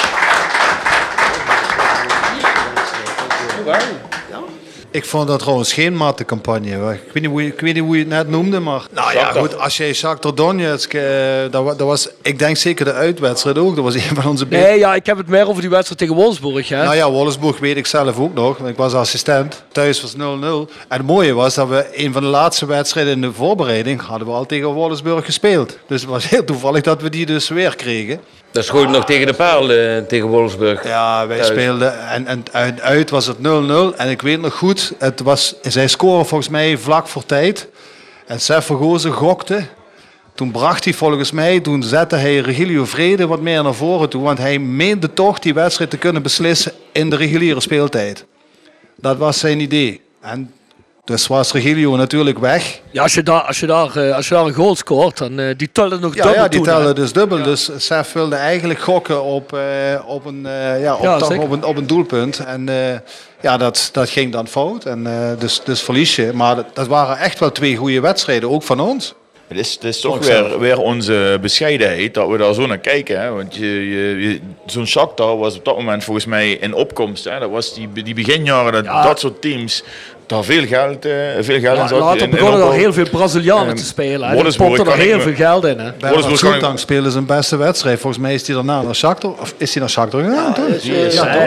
Ik vond dat trouwens geen matte campagne. Ik weet niet hoe je, ik weet niet hoe je het net noemde, maar... Nou ja, goed, als jij Shakhtar Donetsk... Uh, dat, dat was, ik denk zeker de uitwedstrijd ook. Dat was een van onze... Nee, be- ja, ik heb het meer over die wedstrijd tegen Wolfsburg, hè. Nou ja, Wolfsburg weet ik zelf ook nog. Want ik was assistent. Thuis was nul nul. En het mooie was dat we een van de laatste wedstrijden in de voorbereiding... hadden we al tegen Wolfsburg gespeeld. Dus het was heel toevallig dat we die dus weer kregen. Dat schoot nog tegen de paal, uh, tegen Wolfsburg. Ja, wij thuis. speelden en, en uit, uit was het nul nul. En ik weet nog goed, het was, zij scoren volgens mij vlak voor tijd. En Sef Vergozen gokte. Toen bracht hij volgens mij, toen zette hij Regilio Vrede wat meer naar voren toe. Want hij meende toch die wedstrijd te kunnen beslissen in de reguliere speeltijd. Dat was zijn idee. En dus was Regilio natuurlijk weg. Ja, als je daar, als je daar, als je daar een goal scoort, dan uh, die tellen nog ja, dubbel. Ja, die toen, tellen hè? dus dubbel. Ja. Dus Sef wilde eigenlijk gokken op, uh, op, een, uh, ja, op, ja, toch, op, een, op een doelpunt. En uh, ja, dat, dat ging dan fout. En, uh, dus, dus verlies je. Maar dat, dat waren echt wel twee goede wedstrijden, ook van ons. Het is, het is toch weer, weer onze bescheidenheid dat we daar zo naar kijken. Hè? Want je, je, je, zo'n Shakhtar was op dat moment volgens mij in opkomst. Hè? Dat was die, die beginjaren dat ja. dat soort teams daar veel geld, uh, veel geld ja, in zat. Later begonnen er heel veel Brazilianen uh, te spelen. Er pompte er heel veel geld in. Bernard Soetang speelde zijn beste wedstrijd. Volgens mij is hij daarna naar Shakhtar. Of is hij naar Shakhtar gegaan? Ja, ja, ja, ja,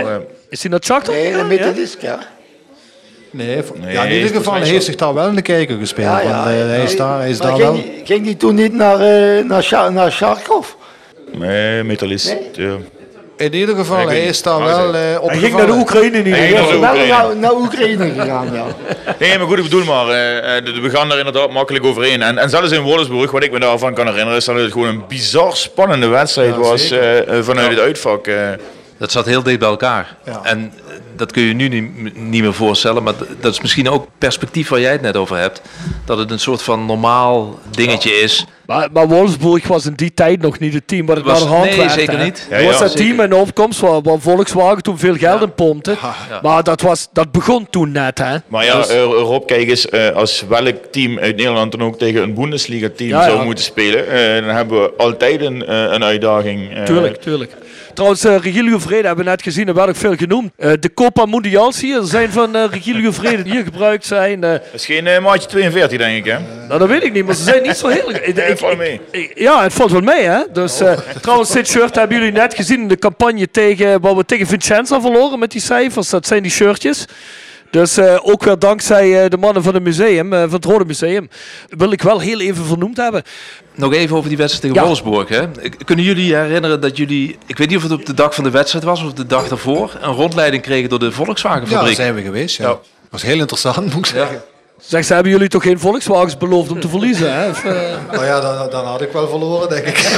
Is hij naar Shakhtar? Nee, de Ja, Metalist, ja. Nee, v- Nee, ja, in hij ieder is geval, hij volgens heeft mij zich daar wel in de kijker gespeeld. Ja, ja, want, uh, hij is daar, hij is maar daar ging, wel. die- ging die toen niet naar, uh, naar, Sha- naar Sharkov? Nee, Metalist. Nee? Ja. In ieder geval, Ik weet hij niet. is daar Maar wel hij uh, Hij ging naar de Oekraïne niet. Hij Hij ging is naar de wel Oekraïne. naar, naar Oekraïne gegaan, ja. Nee, maar goed, ik bedoel maar, eh, eh, de- we gaan daar inderdaad makkelijk overheen. En, en zelfs in Wolfsburg, wat ik me daarvan kan herinneren, is dat het gewoon een bizar spannende wedstrijd Ja, was zeker. eh, vanuit het uitvak. eh. Dat zat heel dicht bij elkaar. Ja. En dat kun je nu niet, niet meer voorstellen. Maar dat is misschien ook perspectief waar jij het net over hebt. Dat het een soort van normaal dingetje is. Maar, maar Wolfsburg was in die tijd nog niet het team wat het Was- naar de hand nee, werkte, zeker hè. niet. Ja, Het was ja, dat zeker. team in opkomst waar, waar Volkswagen toen veel geld in pompte. Ja. Maar dat, was, dat begon toen net, hè. Maar ja, Dus- eh, Rob, kijk eens, eh, als welk team uit Nederland dan ook tegen een Bundesliga-team Ja, zou ja. moeten spelen, eh, dan hebben we altijd een, eh, een uitdaging. eh. Tuurlijk, tuurlijk. Trouwens, uh, Regilio Vrede hebben we net gezien, er werd ook veel genoemd. Uh, de Copa Mundials hier zijn van uh, Regilio Vrede die hier gebruikt zijn. Uh, Dat is geen eh, maatje tweeënveertig, denk ik, hè? nou, dat weet ik niet, maar ze zijn niet zo heel... ik, Het valt mee. ik- ja, het valt wel mee, hè. Dus, uh, trouwens, dit shirt hebben jullie net gezien in de campagne tegen, waar we tegen Vicenza verloren met die cijfers. Dat zijn die shirtjes. Dus uh, ook weer dankzij uh, de mannen van het museum, uh, van het Rode Museum, wil ik wel heel even vernoemd hebben. Nog even over die wedstrijd tegen Ja. Wolfsburg. Hè. Kunnen jullie herinneren dat jullie, ik weet niet of het op de dag van de wedstrijd was of de dag daarvoor, een rondleiding kregen door de Ja, Volkswagenfabriek? daar zijn we geweest. Ja. Dat was heel interessant, moet ik zeggen. Zeg, ze hebben jullie toch geen Volkswagens beloofd om te verliezen, hè? Of, uh... Nou ja, dan, dan had ik wel verloren, denk ik.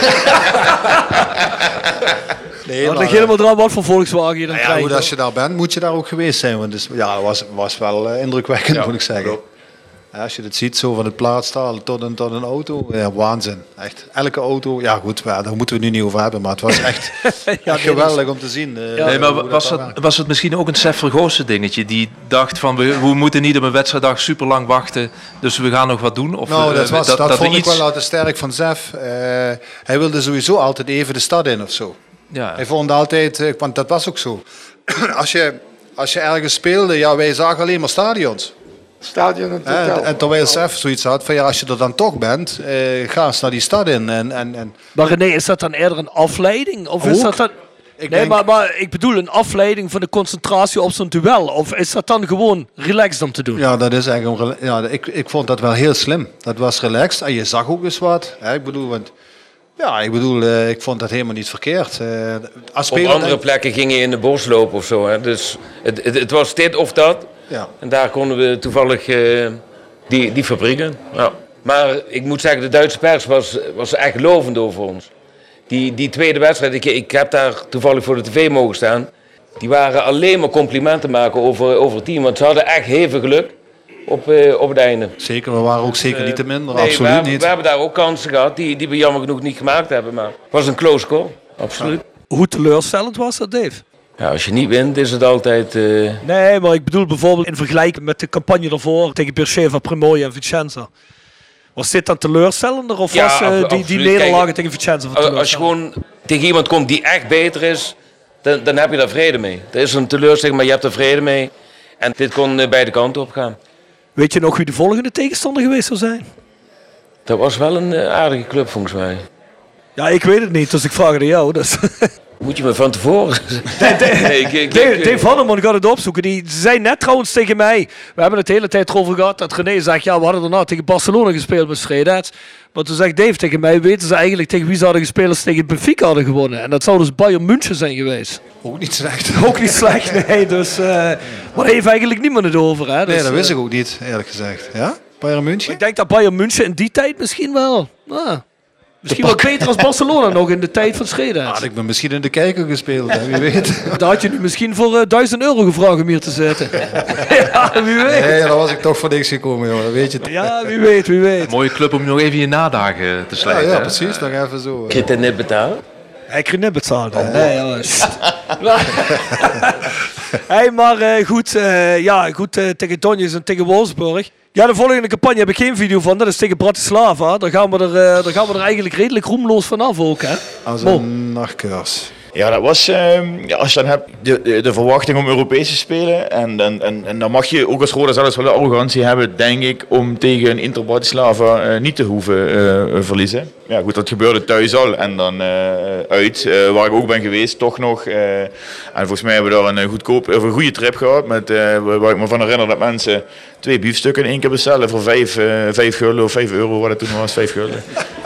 Nee, Dat maar, ligt helemaal eraan wat voor Volkswagen je dan nou ja, krijgt. goed, als je daar bent, moet je daar ook geweest zijn. Want dus, ja, dat was, was wel uh, indrukwekkend, Ja, moet ik zeggen. Ja, als je het ziet, zo van het plaatstaal tot een, tot een auto, ja, waanzin. Echt, elke auto, ja goed, ja, daar moeten we het nu niet over hebben, maar het was echt, Ja, echt geweldig om te zien. uh, Nee, maar hoe was, daar het, werkt. was het misschien ook een Sef Vergoosen dingetje? Die dacht van, we, we moeten niet op een wedstrijddag super lang wachten, dus we gaan nog wat doen? Of Nou, eh, dat, was, dat, er vond ik iets- wel altijd sterk van Zef. Uh, hij wilde sowieso altijd even de stad in of zo. Ja. Hij vond altijd, uh, want dat was ook zo. als, je, als je ergens speelde, ja, wij zagen alleen maar stadions. Stadion en Hè, hotel. En, en terwijl Sef zoiets had van ja, als je er dan toch bent, uh, ga eens naar die stad in. En, en, en Maar René, is dat dan eerder een afleiding? Of is Ook. dat dan... ik Nee, denk, maar, maar ik bedoel een afleiding van de concentratie op zo'n duel. Of is dat dan gewoon relaxed om te doen? ja, dat is eigenlijk een, rela- ja, ik, ik vond dat wel heel slim. Dat was relaxed en je zag ook eens wat. Hè, ik bedoel, want, ja, ik bedoel, uh, ik vond dat helemaal niet verkeerd. Uh, als Op speler andere denk- plekken ging je in de bos lopen of zo. Hè. Dus het, het, het was dit of dat. Ja. En daar konden we toevallig eh, die, die fabrieken. Ja. Maar ik moet zeggen, de Duitse pers was, was echt lovend over ons. Die, die tweede wedstrijd, ik, ik heb daar toevallig voor de tv mogen staan. Die waren alleen maar complimenten maken over, over het team. Want ze hadden echt heel veel geluk op, eh, op het einde. Zeker, we waren ook zeker niet te minder, Nee, absoluut we, hebben, niet. we hebben daar ook kansen gehad die, die we jammer genoeg niet gemaakt hebben. Maar het was een close call, absoluut. Hoe teleurstellend was dat, Dave? Ja, als je niet wint, is het altijd... eh, Nee, maar ik bedoel bijvoorbeeld in vergelijking met de campagne daarvoor tegen Beersheva, Primorje en Vicenza. Was dit dan teleurstellender of Ja, was eh, ab- die, die absoluut. nederlagen Kijk, tegen Vicenza van Als je teleurstellend? gewoon tegen iemand komt die echt beter is, dan, dan heb je daar vrede mee. Er is een teleurstelling, maar je hebt er vrede mee. En dit kon eh, beide kanten op gaan. Weet je nog wie de volgende tegenstander geweest zou zijn? Dat was wel een eh, aardige club volgens mij. Ja, ik weet het niet, dus ik vraag het aan jou. Dus. Moet je me van tevoren Nee, ik- ik- Dave, ik- Dave Hanneman gaat het opzoeken. Die zei net trouwens tegen mij. We hebben het de hele tijd erover gehad. Dat René zegt, ja, we hadden daarna tegen Barcelona gespeeld met Schredet. Maar toen zegt Dave tegen mij, weten ze eigenlijk tegen wie ze hadden gespeeld als ze tegen Benfica hadden gewonnen. En dat zou dus Bayern München zijn geweest. Ook niet slecht. Ook niet slecht, nee. Dus, uh, maar daar heeft eigenlijk niemand het over. Hè? Dus, Nee, dat wist uh, ik ook niet, eerlijk gezegd. Ja? Bayern München? Ik denk dat Bayern München in die tijd misschien wel... Ah, misschien wel beter als Barcelona nog in de tijd van Schredet. Had ik me misschien in de kijker gespeeld, hè, wie weet. Daar had je nu misschien voor uh, duizend euro gevraagd om hier te zitten. Ja, wie weet. Nee, dan was ik toch voor niks gekomen, jongen. Dat weet je toch. Ja, wie weet, wie weet. Mooie club om nog even je nadagen te Ja, slijten. ja, hè? precies. Nog even zo. Krijg je het net betalen? Hij kreeg net betaald. hè. Nee, ja. Hey, maar uh, goed, uh, ja, goed uh, tegen Donetsk en tegen Wolfsburg. Ja, de volgende campagne heb ik geen video van. Dat is tegen Bratislava. Daar gaan we er, uh, daar gaan we er eigenlijk redelijk roemloos vanaf ook, hè? Als Mo. een nachtkeurs. Ja, dat was, uh, ja, als je dan hebt de, de, de verwachting om Europees te spelen. En, en, en, en dan mag je ook als Roda zelfs wel de arrogantie hebben, denk ik, om tegen een Inter Bratislava uh, niet te hoeven uh, verliezen. Ja goed, dat gebeurde thuis al. En dan uh, uit, uh, waar ik ook ben geweest, toch nog. Uh, en volgens mij hebben we daar een, goedkoop, of een goede trip gehad. Met, uh, waar ik me van herinner dat mensen twee biefstukken in één keer bestellen voor vijf, uh, vijf gulden of vijf euro, wat het toen was, vijf gulden.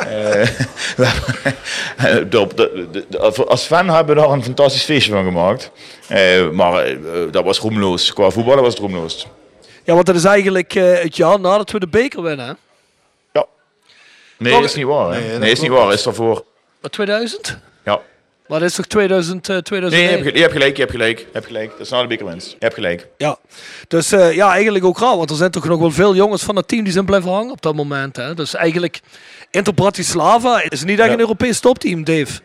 uh, als fan hebben we daar een fantastisch feestje van gemaakt. Uh, maar uh, dat was roemloos. Qua voetballen was het roemloos. Ja, want dat is eigenlijk uh, het jaar nadat we de beker winnen, hè? Ja. Nee, dat is niet waar. Hè? Nee, dat nee, is niet waar. Is daarvoor. Wat, tweeduizend? Ja. Maar dat is toch tweeduizend, uh, tweeduizend Nee, je hebt, je hebt gelijk, je hebt gelijk. Je hebt gelijk. Dat is na de bekerwinst. Je hebt gelijk. Ja. Dus uh, ja, eigenlijk ook raar. Want er zijn toch nog wel veel jongens van het team die zijn blijven hangen op dat moment. Hè? Dus eigenlijk, Inter Bratislava is niet echt ja. een Europees topteam, Dave.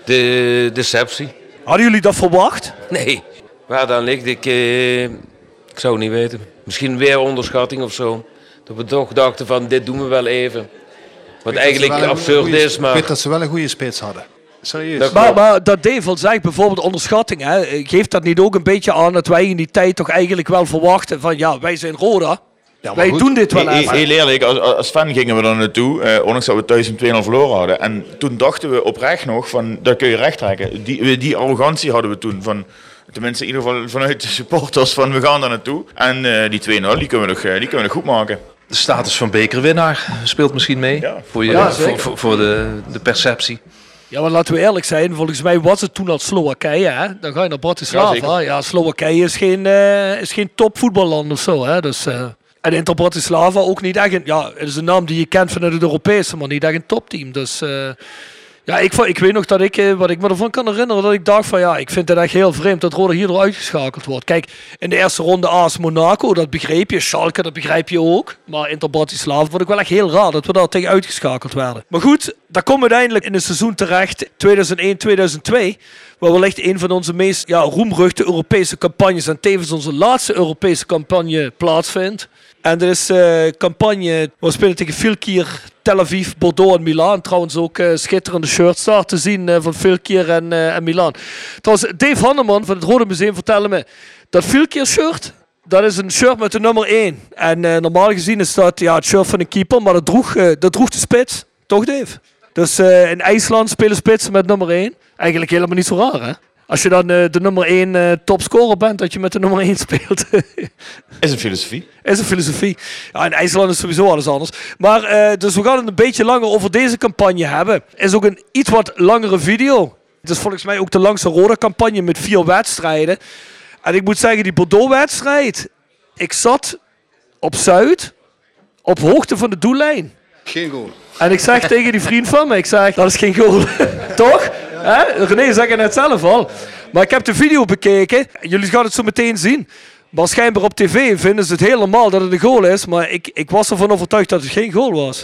De deceptie. Hadden jullie dat verwacht? Nee. Waar dan ligt, ik, eh, ik zou het niet weten. Misschien weer onderschatting of zo. Dat we toch dachten van, dit doen we wel even. Wat eigenlijk absurd goeie, is, maar... Ik weet dat ze wel een goede spits hadden. Serieus. Dat maar, maar dat Dave al zegt, bijvoorbeeld onderschatting, hè, geeft dat niet ook een beetje aan dat wij in die tijd toch eigenlijk wel verwachten van, ja, wij zijn Roda. Ja, wij goed. doen dit wel even. Heel eerlijk, als, als fan gingen we er naartoe, eh, ondanks dat we thuis een twee nul verloren hadden. En toen dachten we oprecht nog van, dat kun je recht trekken. Die, die arrogantie hadden we toen van... Tenminste, in ieder geval vanuit de supporters van we gaan daar naartoe. En uh, die twee nul, die kunnen we nog, die kunnen we nog goed maken. De status van bekerwinnaar speelt misschien mee ja. voor, je, ja, voor, voor, voor de, de perceptie. Ja, maar laten we eerlijk zijn. Volgens mij was het toen al Slowakije. Hè? Dan ga je naar Bratislava. Ja, ja, Slowakije is geen, uh, is geen topvoetballand of zo. Hè? Dus, uh, en Inter Bratislava ook niet echt een... Ja, het is een naam die je kent vanuit het Europese, maar niet echt een topteam. Dus... Uh, Ja, ik, ik weet nog dat ik, wat ik me ervan kan herinneren, dat ik dacht van ja, ik vind het echt heel vreemd dat Roda hierdoor uitgeschakeld wordt. Kijk, in de eerste ronde A S Monaco, dat begreep je. Schalke, dat begrijp je ook. Maar Inter Bratislava vond ik wel echt heel raar dat we daar tegen uitgeschakeld werden. Maar goed, daar komen we uiteindelijk in het seizoen terecht, tweeduizend één tweeduizend twee, waar wellicht een van onze meest ja, roemruchte Europese campagnes en tevens onze laatste Europese campagne plaatsvindt. En dat is een uh, campagne, we spelen tegen Fylkir, Tel Aviv, Bordeaux en Milaan. Trouwens ook uh, schitterende shirts daar te zien uh, van Fylkir en, uh, en Milaan. Trouwens, Dave Hanneman van het Rode Museum vertelde me, dat Fylkir shirt, dat is een shirt met de nummer één. En uh, normaal gezien is dat ja, het shirt van een keeper, maar dat droeg, uh, dat droeg de spits. Toch Dave? Dus uh, in IJsland spelen spitsen met nummer één. Eigenlijk helemaal niet zo raar, hè? Als je dan uh, de nummer één uh, topscorer bent, dat je met de nummer één speelt. Is een filosofie. Is een filosofie. Ja, in IJsland is sowieso alles anders. Maar uh, dus we gaan het een beetje langer over deze campagne hebben. Is ook een iets wat langere video. Het is volgens mij ook de langste Roda-campagne met vier wedstrijden. En ik moet zeggen, die Bordeaux-wedstrijd. Ik zat op Zuid, op hoogte van de doellijn. Geen goal. En ik zeg tegen die vriend van me, ik zeg, dat is geen goal. Toch? Ja. René zeg je net zelf al. Maar ik heb de video bekeken. Jullie gaan het zo meteen zien. Maar schijnbaar op tv vinden ze het heel normaal dat het een goal is. Maar ik, ik was ervan overtuigd dat het geen goal was.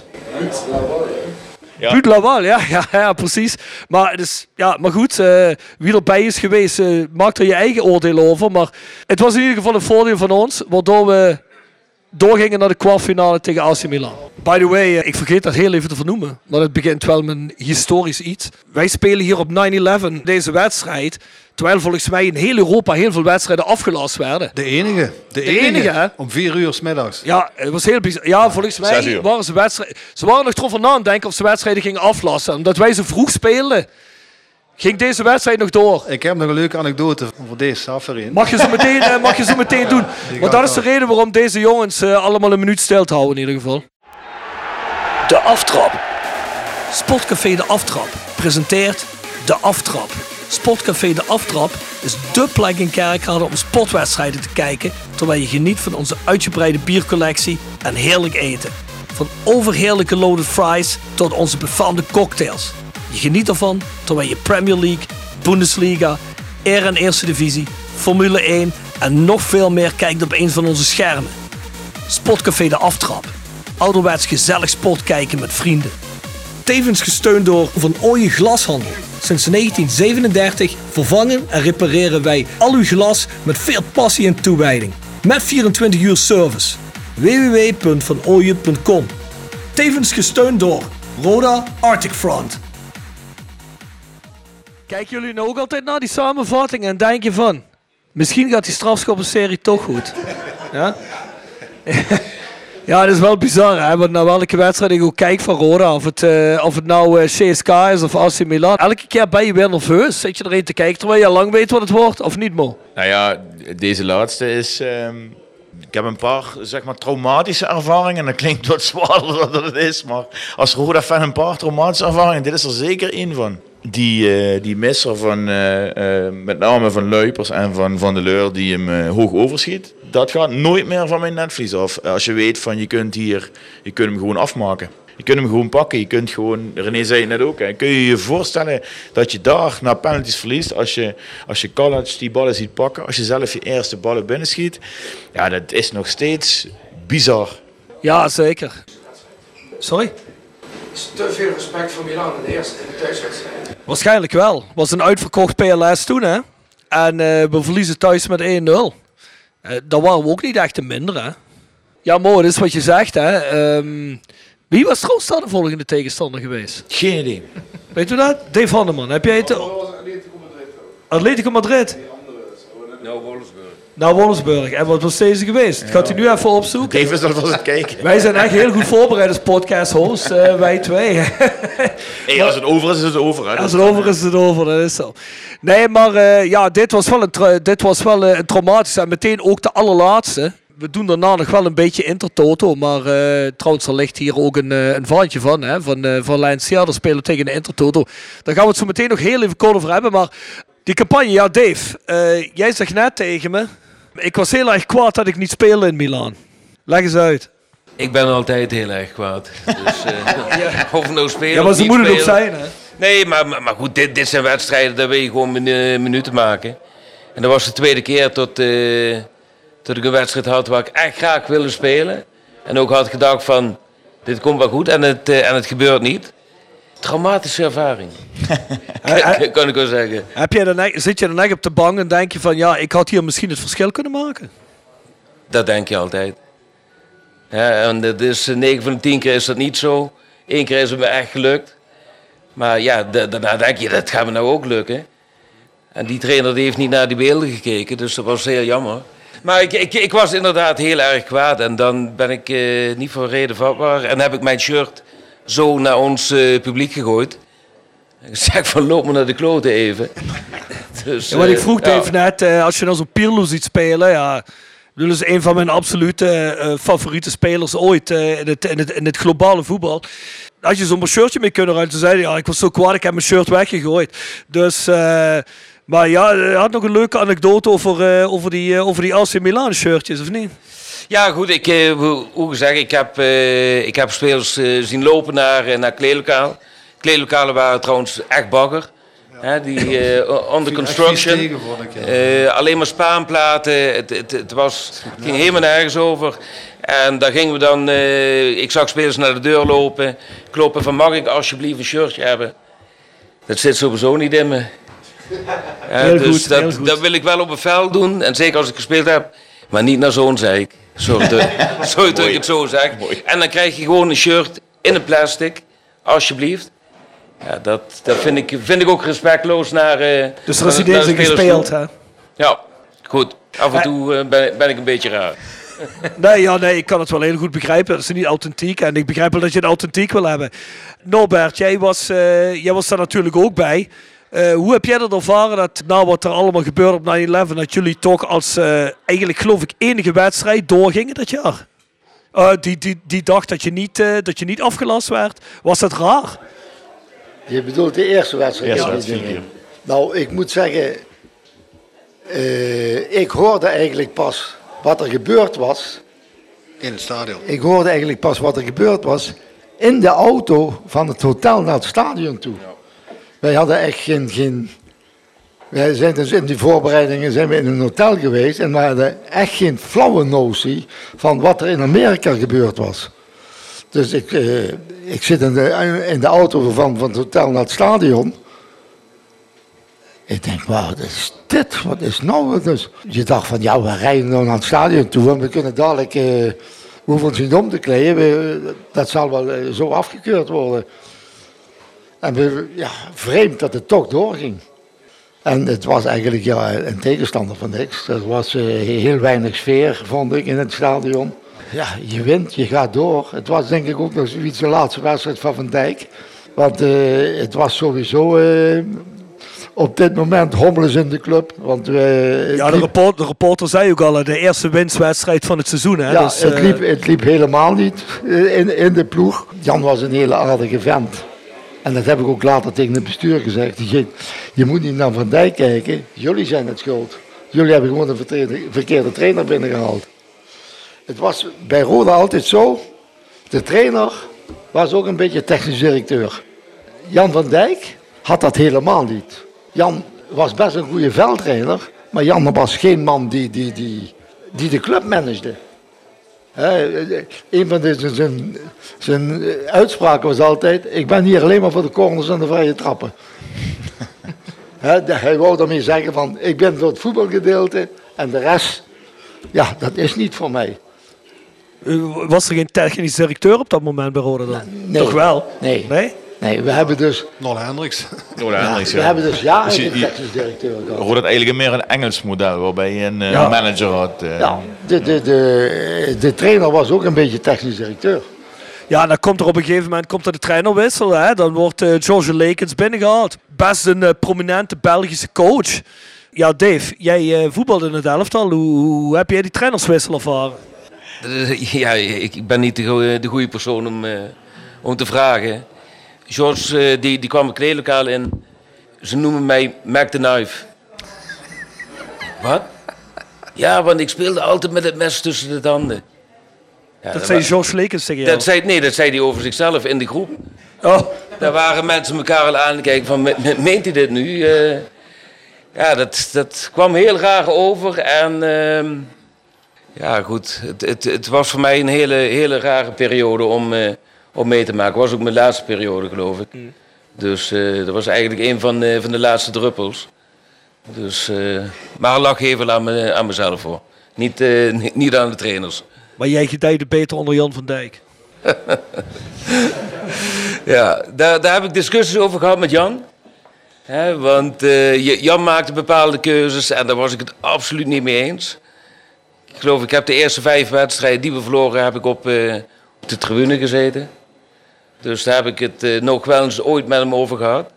Ja. Buut Laval, ja, ja, ja, precies. Maar, dus, ja, maar goed, uh, wie erbij is geweest, uh, maak er je eigen oordeel over. Maar het was in ieder geval een voordeel van ons, waardoor we doorgingen naar de kwartfinale tegen A C Milan. By the way, ik vergeet dat heel even te vernoemen, maar het begint wel met een historisch iets. Wij spelen hier op nine eleven deze wedstrijd, terwijl volgens mij in heel Europa heel veel wedstrijden afgelast werden. De enige. De, de enige, enige hè? Om vier uur 's middags. Ja, het was heel bizar. Ja, volgens mij waren ze wedstrijden... Ze waren nog erover na aan denken of ze wedstrijden gingen aflassen. Omdat wij zo vroeg speelden, ging deze wedstrijd nog door. Ik heb nog een leuke anekdote over deze afering. Mag je zo meteen, uh, mag je zo meteen doen. Want dat is de reden waarom deze jongens uh, allemaal een minuut stil te houden in ieder geval. De Aftrap. Sportcafé De Aftrap presenteert De Aftrap. Sportcafé De Aftrap is dé plek in Kerkrade om sportwedstrijden te kijken, terwijl je geniet van onze uitgebreide biercollectie en heerlijk eten. Van overheerlijke loaded fries tot onze befaamde cocktails. Je geniet ervan terwijl je Premier League, Bundesliga, Eer en Eerste Divisie, Formule één en nog veel meer kijkt op een van onze schermen. Sportcafé De Aftrap. Ouderwets gezellig sport kijken met vrienden. Tevens gesteund door Van Ooyen Glashandel. Sinds negentien zevenendertig vervangen en repareren wij al uw glas met veel passie en toewijding. Met vierentwintig uur service. w w w punt van ooyen punt com. Tevens gesteund door Roda Arctic Front. Kijken jullie nou ook altijd naar die samenvatting en denk je van... Misschien gaat die strafschoppenserie toch goed. Ja? Ja, dat is wel bizar, hè? Want naar welke wedstrijd ik ook kijk van Roda, of het, uh, of het nou uh, C S K is of A C Milan. Elke keer ben je weer nerveus. Zit je erin te kijken terwijl je al lang weet wat het wordt, of niet, Mo? Nou ja, deze laatste is... Um, ik heb een paar, zeg maar, traumatische ervaringen. Dat klinkt wat zwaarder dan het is, maar als Roda-fan een paar traumatische ervaringen, dit is er zeker één van. Die, uh, die misser van, uh, uh, met name van Luipers en van Van de Leur, die hem uh, hoog overschiet. Dat gaat nooit meer van mijn netvlies af. Als je weet van je kunt hier, je kunt hem gewoon afmaken. Je kunt hem gewoon pakken. Je kunt gewoon, René zei het net ook, hè, kun je je voorstellen dat je daar naar penalties verliest als je, als je Kalac die ballen ziet pakken, als je zelf je eerste ballen binnenschiet. Ja, dat is nog steeds bizar. Ja, zeker. Sorry? Is te veel respect voor Milan in de eerste in de thuiswedstrijd? Waarschijnlijk wel. Het was een uitverkocht P L S toen, hè. En uh, we verliezen thuis met één nul. Uh, dat waren we ook niet echt te minder, hè. Ja, Mo, dat is wat je zegt, hè. Um, wie was trouwens de volgende tegenstander geweest? Geen idee. Weet u dat? Dave Hanneman. Heb jij het... Atletico Madrid. Atletico Madrid? Nou, Wolfsburg. Nou, Wolfsburg. En wat was deze geweest? Ja. Gaat u nu even opzoeken? Dave is alvast het kijken. Wij zijn echt heel goed voorbereid als podcast-host, uh, wij twee. Hey, als het over is, is het over. Hè? Als het over is, is het over. Dat is zo. Nee, maar uh, ja, dit was wel, een, tra- dit was wel uh, een traumatisch. En meteen ook de allerlaatste. We doen daarna nog wel een beetje Intertoto, maar uh, trouwens er ligt hier ook een, uh, een vaantje van, hè, van, uh, van Lancia, dat spelen tegen de Intertoto. Daar gaan we het zo meteen nog heel even kort over hebben, maar die campagne, ja Dave, uh, jij zegt net tegen me, ik was heel erg kwaad dat ik niet speelde in Milaan. Leg eens uit. Ik ben altijd heel erg kwaad. Dus uh, ja. Of nou spelen ja, maar of ze niet moeten spelen. het ook zijn, hè? Nee, maar, maar, maar goed, dit, dit zijn wedstrijden, daar wil je gewoon minu- minuten maken. En dat was de tweede keer tot... Uh, dat ik een wedstrijd had waar ik echt graag wilde spelen. En ook had gedacht van, dit komt wel goed en het, uh, en het gebeurt niet. Traumatische ervaring. kan, kan ik wel zeggen. Heb jij dan, zit je dan echt op de bank en denk je van, ja, ik had hier misschien het verschil kunnen maken? Dat denk je altijd. Ja, en dat is, negen van de tien keer is dat niet zo. Eén keer is het me echt gelukt. Maar ja, da- daarna denk je, dat gaat me nou ook lukken. En die trainer die heeft niet naar die beelden gekeken, dus dat was heel jammer. Maar ik, ik, ik was inderdaad heel erg kwaad en dan ben ik uh, niet voor reden vatbaar. En heb ik mijn shirt zo naar ons uh, publiek gegooid. Ik zeg van, loop maar naar de kloten even. Dus, ja, wat ik vroeg uh, even ja. net, uh, als je nou zo'n Pirlo ziet spelen, ja... Dat is een van mijn absolute uh, favoriete spelers ooit uh, in, het, in, het, in het globale voetbal. Had je zo'n shirtje mee kunnen ruilen, toen zei hij, ja, ik was zo kwaad, ik heb mijn shirt weggegooid. Dus... Uh, Maar ja, hij had nog een leuke anekdote over, uh, over die, uh, over die A C Milan shirtjes, of niet? Ja, goed, ik, uh, hoe gezegd, ik heb, uh, ik heb spelers uh, zien lopen naar, uh, naar kleedlokaal. Kleedlokalen waren trouwens echt bagger. Ja. Hè, die uh, under construction. Tegen, uh, alleen maar spaanplaten. Het, het, het, was, het ging helemaal nergens over. En daar gingen we dan, uh, ik zag spelers naar de deur lopen. Kloppen van, mag ik alsjeblieft een shirtje hebben? Dat zit sowieso niet in me. Ja, heel dus goed, dat, heel goed. dat wil ik wel op het veld doen. En zeker als ik gespeeld heb. Maar niet naar zo'n zeik. Sorry dat, sorry dat ik het zo zeg. Mooi. En dan krijg je gewoon een shirt in een plastic. Alsjeblieft. Ja, dat, dat vind, ik, vind ik ook respectloos naar... Uh, dus er is niet eens gespeeld, hè? Ja, goed. Af en toe uh, ben, ben ik een beetje raar. Nee, ja, nee, ik kan het wel heel goed begrijpen. Dat is niet authentiek. En ik begrijp wel dat je het authentiek wil hebben. Norbert, jij was, uh, jij was daar natuurlijk ook bij. Uh, hoe heb jij dat ervaren dat na wat er allemaal gebeurde op nine eleven, dat jullie toch als uh, eigenlijk geloof ik enige wedstrijd doorgingen dat jaar? Uh, die, die, die dag dat je, niet, uh, dat je niet afgelast werd, was dat raar? Je bedoelt de eerste wedstrijd? Eerste wedstrijd, ja. Nou, ik moet zeggen, uh, ik hoorde eigenlijk pas wat er gebeurd was. In het stadion? Ik hoorde eigenlijk pas wat er gebeurd was in de auto van het hotel naar het stadion toe. Ja. Wij hadden echt geen, geen... Wij zijn dus in die voorbereidingen zijn we in een hotel geweest en we hadden echt geen flauwe notie van wat er in Amerika gebeurd was. Dus ik, uh, ik zit in de, in de auto van, van het hotel naar het stadion. Ik denk, wauw, wat is dit? Wat is nou? Dus je dacht van, ja, we rijden nou naar het stadion toe en we kunnen dadelijk... Uh, we hoeven ons niet om te kleden, we, dat zal wel uh, zo afgekeurd worden. En we, ja, vreemd dat het toch doorging. En het was eigenlijk ja, een tegenstander van niks. Er was uh, heel weinig sfeer, vond ik, in het stadion. Ja, je wint, je gaat door. Het was denk ik ook nog zoiets de laatste wedstrijd van Van Dijk. Want uh, het was sowieso uh, op dit moment hommeles in de club. Want, uh, ja, de, report, de reporter zei ook al, de eerste winstwedstrijd van het seizoen. Hè? Ja, dus, het, uh... liep, het liep helemaal niet in, in de ploeg. Jan was een hele aardige vent. En dat heb ik ook later tegen het bestuur gezegd. Je, je moet niet naar Van Dijk kijken, jullie zijn het schuld. Jullie hebben gewoon een verkeerde, verkeerde trainer binnengehaald. Het was bij Roda altijd zo, de trainer was ook een beetje technisch directeur. Jan van Dijk had dat helemaal niet. Jan was best een goede veldtrainer, maar Jan was geen man die, die, die, die de club managede. He, een van de, zijn, zijn uitspraken was altijd, ik ben hier alleen maar voor de corners en de vrije trappen. He, hij wou daarmee zeggen van, ik ben voor het voetbalgedeelte en de rest, ja, dat is niet voor mij. Was er geen technisch directeur op dat moment bij Roda dan? Nee. Toch wel? Nee. Nee? Nee, we hebben dus... Nolle Hendricks. Nolle Hendricks, ja. ja. We hebben dus jaren Dus je- geen je- technisch directeur gehad. Roda had eigenlijk meer een Engels model, waarbij je een uh, Ja. manager had. Uh, Ja, de, de, de, de trainer was ook een beetje technisch directeur. Ja, dan komt er op een gegeven moment komt er de trainerwissel. Hè? Dan wordt uh, George Lekens binnengehaald. Best een uh, prominente Belgische coach. Ja, Dave, jij uh, voetbalde in het elftal. Hoe, hoe heb jij die trainerswissel ervaren? Ja, ik ik ben niet de, goe- de goede persoon om, uh, om te vragen. George uh, die, die kwam het kleedlokaal in. Ze noemen mij Mac the Knife. Wat? Ja, want ik speelde altijd met het mes tussen de tanden. Ja, dat zei wa- George Lekens tegen jou. dat zei, Nee, dat zei hij over zichzelf in de groep. Oh. Daar waren mensen elkaar al aan te kijken van, me- me- meent hij dit nu? Uh, ja, dat, dat kwam heel raar over en... Uh, ja, goed. Het, het, het was voor mij een hele, hele rare periode om, uh, om mee te maken. Het was ook mijn laatste periode, geloof ik. Mm. Dus uh, dat was eigenlijk een van, uh, van de laatste druppels. Dus, uh, maar lag even aan, me, aan mezelf voor. Niet, uh, niet, niet aan de trainers. Maar jij gedijde beter onder Jan van Dijk. Ja, daar, daar heb ik discussies over gehad met Jan. Hè, want uh, Jan maakte bepaalde keuzes en daar was ik het absoluut niet mee eens. Ik geloof, ik heb de eerste vijf wedstrijden die we verloren, heb ik op, uh, op de tribune gezeten. Dus daar heb ik het uh, nog wel eens ooit met hem over gehad.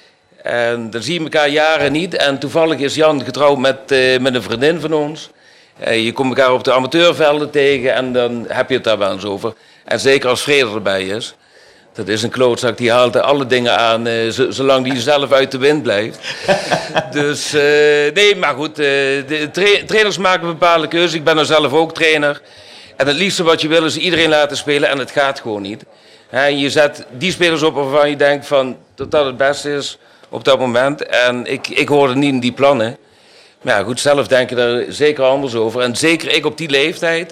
En dan zie je elkaar jaren niet. En toevallig is Jan getrouwd met, uh, met een vriendin van ons. Uh, je komt elkaar op de amateurvelden tegen en dan heb je het daar wel eens over. En zeker als Freder erbij is. Dat is een klootzak, die haalt alle dingen aan, uh, z- zolang die zelf uit de wind blijft. Dus, uh, nee, maar goed, uh, de tra- trainers maken bepaalde keuzes. Ik ben er zelf ook trainer. En het liefste wat je wil is iedereen laten spelen en het gaat gewoon niet. Hè, je zet die spelers op waarvan je denkt van, dat dat het beste is op dat moment. En ik, ik hoorde niet in die plannen. Maar ja, goed, zelf denk je daar zeker anders over. En zeker ik op die leeftijd.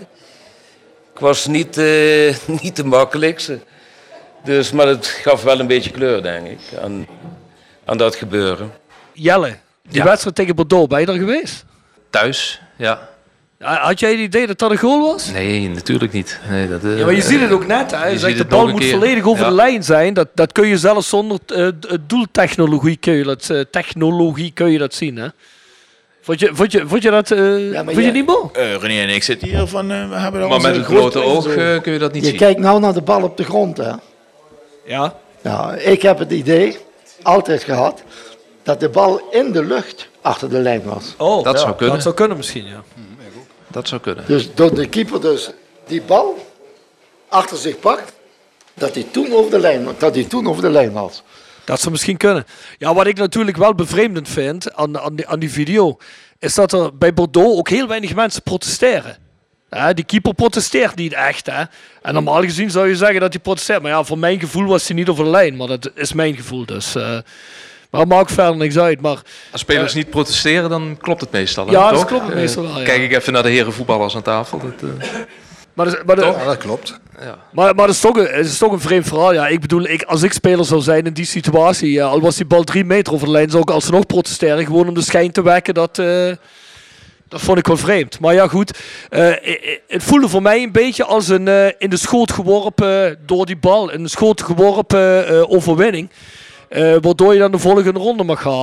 Ik was niet, uh, niet de makkelijkste. Dus, maar het gaf wel een beetje kleur, denk ik, aan, aan dat gebeuren. Jelle, die Ja. wedstrijd tegen Bordeaux, ben je er geweest? Thuis, ja. Had jij het idee dat dat een goal was? Nee, natuurlijk niet. Nee, dat, uh, Ja, maar je ziet het ook net. Hè. Je je zegt, ziet de het bal nog een moet keer. volledig over Ja. de lijn zijn. Dat, dat kun je zelfs zonder uh, doeltechnologie kun je dat, uh, technologie kun je dat zien. Hè. Vond, je, vond, je, vond je dat uh, Ja, maar vond je jij- niet mooi? Uh, René en ik zitten hier van, uh, we hebben Maar onze met het grote blote oog prijzen. uh, kun je dat niet Je zien. kijkt nou naar de bal op de grond, hè. Ja. Ja, ik heb het idee, altijd gehad, dat de bal in de lucht achter de lijn was. Oh, Dat ja, zou kunnen. Dat zou kunnen misschien, ja. Dat zou kunnen. Dus door de keeper dus die bal achter zich pakt, dat hij toen over de lijn, dat hij toen over de lijn was. Dat zou misschien kunnen. Ja, wat ik natuurlijk wel bevreemdend vind aan, aan, die, aan die video, is dat er bij Bordeaux ook heel weinig mensen protesteren. Hè, die keeper protesteert niet echt. Hè. En normaal gezien zou je zeggen dat hij protesteert. Maar ja, voor mijn gevoel was hij niet over de lijn. Maar dat is mijn gevoel dus. Uh, maar maakt verder niks uit. Maar, Als spelers niet protesteren, dan klopt het meestal. Hè, Ja, toch? dat klopt Eh, meestal wel, ja. Kijk ik even naar de heren voetballers aan tafel. Dat, uh, maar, dat, is- maar, dat- Ja, dat klopt. ja. maar, maar dat, is toch een, het is toch een vreemd verhaal. Ja, ik bedoel, ik, als ik speler zou zijn in die situatie, ja, al was die bal drie meter over de lijn, zou ik alsnog protesteren. Gewoon om de schijn te wekken dat... Uh, Dat vond ik wel vreemd. Maar ja, goed. Uh, het voelde voor mij een beetje als een uh, in de schoot geworpen uh, door die bal. Een schoot geworpen uh, overwinning. Uh, waardoor je dan de volgende ronde mag halen.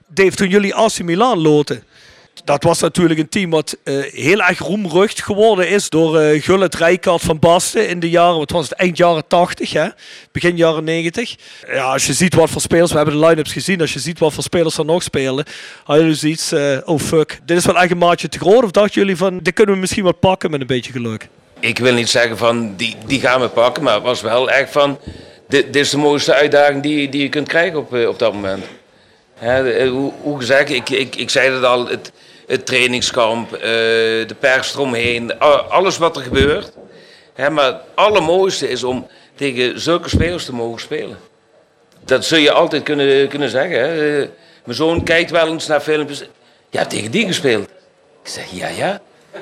Dave, toen jullie A C Milan loten, dat was natuurlijk een team wat uh, heel erg roemrucht geworden is door uh, Gullit, Rijkaard, Van Basten in de jaren, wat was het, eind jaren tachtig, hè? Begin jaren negentig. Ja, als je ziet wat voor spelers, we hebben de line-ups gezien, als je ziet wat voor spelers er nog spelen, hadden jullie zoiets, uh, oh fuck, dit is wel echt een maatje te groot, of dachten jullie van, dit kunnen we misschien wel pakken met een beetje geluk? Ik wil niet zeggen van, die, die gaan we pakken, maar het was wel echt van, dit, dit is de mooiste uitdaging die, die je kunt krijgen op, op dat moment. Hè, hoe, hoe gezegd, ik, ik, ik zei het al, het, het trainingskamp, uh, de pers eromheen, alles wat er gebeurt. Hè, maar het allermooiste is om tegen zulke spelers te mogen spelen. Dat zul je altijd kunnen, kunnen zeggen. Hè. Uh, mijn zoon kijkt wel eens naar filmpjes. Ja, tegen die gespeeld. Ik zeg, ja, ja.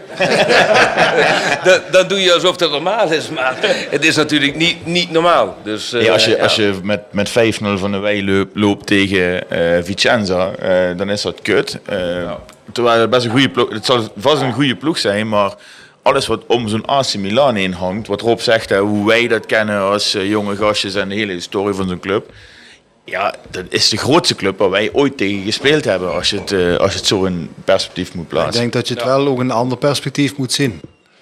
dan, dan doe je alsof het normaal is, maar het is natuurlijk niet, niet normaal. Dus, uh, ja, als je, ja. als je met, met vijf nul van de wei loopt, loopt tegen uh, Vicenza, uh, dan is dat kut. Uh, ja. Terwijl het best een goede ploeg, het zal vast een goede ploeg zijn, maar alles wat om zo'n A C Milan heen hangt, wat Rob zegt, hè, hoe wij dat kennen als uh, jonge gastjes en de hele historie van zo'n club. Ja, dat is de grootste club waar wij ooit tegen gespeeld hebben, als je het, uh, als je het zo in perspectief moet plaatsen. Ik denk dat je het wel ook in een ander perspectief moet zien.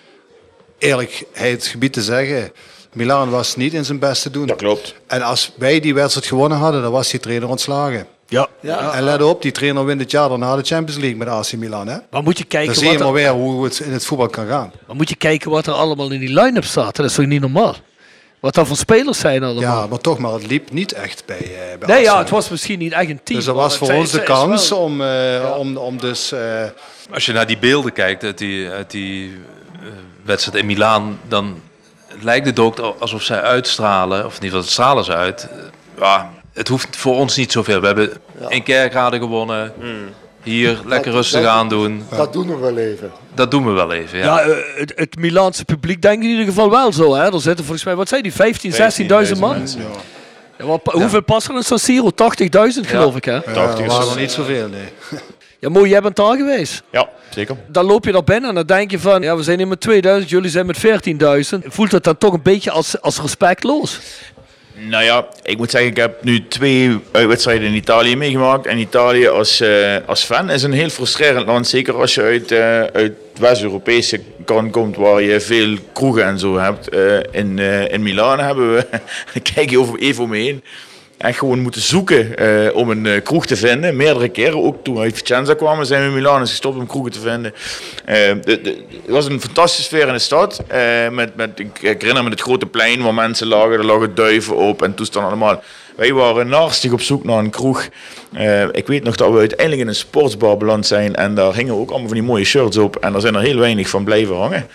Eerlijkheid gebied te zeggen, Milan was niet in zijn best te doen. Dat klopt. En als wij die wedstrijd gewonnen hadden, dan was die trainer ontslagen. Ja. Ja. En let op, die trainer wint het jaar daarna de Champions League met A C Milan. Hè? Maar moet je kijken dan zie je wat maar er... weer hoe het in het voetbal kan gaan. Maar moet je kijken wat er allemaal in die line-up staat. Dat is toch niet normaal? Wat dat voor spelers zijn allemaal. Ja, maar toch, maar het liep niet echt bij, uh, bij Nee, Arsenal. ja, het was misschien niet echt een team. Dus dat was voor ons de kans wel... om, uh, ja. om, om dus... Uh... Als je naar die beelden kijkt uit die, uit die uh, wedstrijd in Milaan, dan lijkt het ook alsof zij uitstralen, of in ieder geval stralen ze uit. Ja, het hoeft voor ons niet zoveel. We hebben ja. in Kerkrade gewonnen. Mm. Hier lekker dat, rustig dat, aan doen. Dat doen we wel even. Dat doen we wel even, ja. ja uh, het, het Milaanse publiek denkt in ieder geval wel zo. Hè? Er zitten volgens mij, wat zijn die, vijftien, zestienduizend man? Mensen, ja. Ja, wat, ja. Hoeveel passen er in San Siro? tachtigduizend geloof ja. ik, hè? Ja, dat waren er niet zoveel, nee. Ja, mooi, jij bent daar geweest. Ja, zeker. Dan loop je daar binnen en dan denk je van, ja, we zijn hier met tweeduizend, jullie zijn met veertienduizend. Voelt het dan toch een beetje als, als respectloos? Nou ja, ik moet zeggen, ik heb nu twee uitwedstrijden in Italië meegemaakt. En Italië als, uh, als fan is een heel frustrerend land. Zeker als je uit, uh, uit West-Europese kant komt, waar je veel kroegen en zo hebt. Uh, in, uh, in Milaan hebben we, kijk je over even omheen, en gewoon moeten zoeken uh, om een uh, kroeg te vinden. Meerdere keren, ook toen we uit Vicenza kwamen, zijn we in Milaan gestopt om kroegen te vinden. Uh, de, de, het was een fantastische sfeer in de stad. Uh, met, met, ik, ik herinner me het grote plein waar mensen lagen. Er lagen duiven op en toestanden allemaal. Wij waren naastig op zoek naar een kroeg. Uh, ik weet nog dat we uiteindelijk in een sportsbar beland zijn. En daar hingen ook allemaal van die mooie shirts op. En daar zijn er heel weinig van blijven hangen.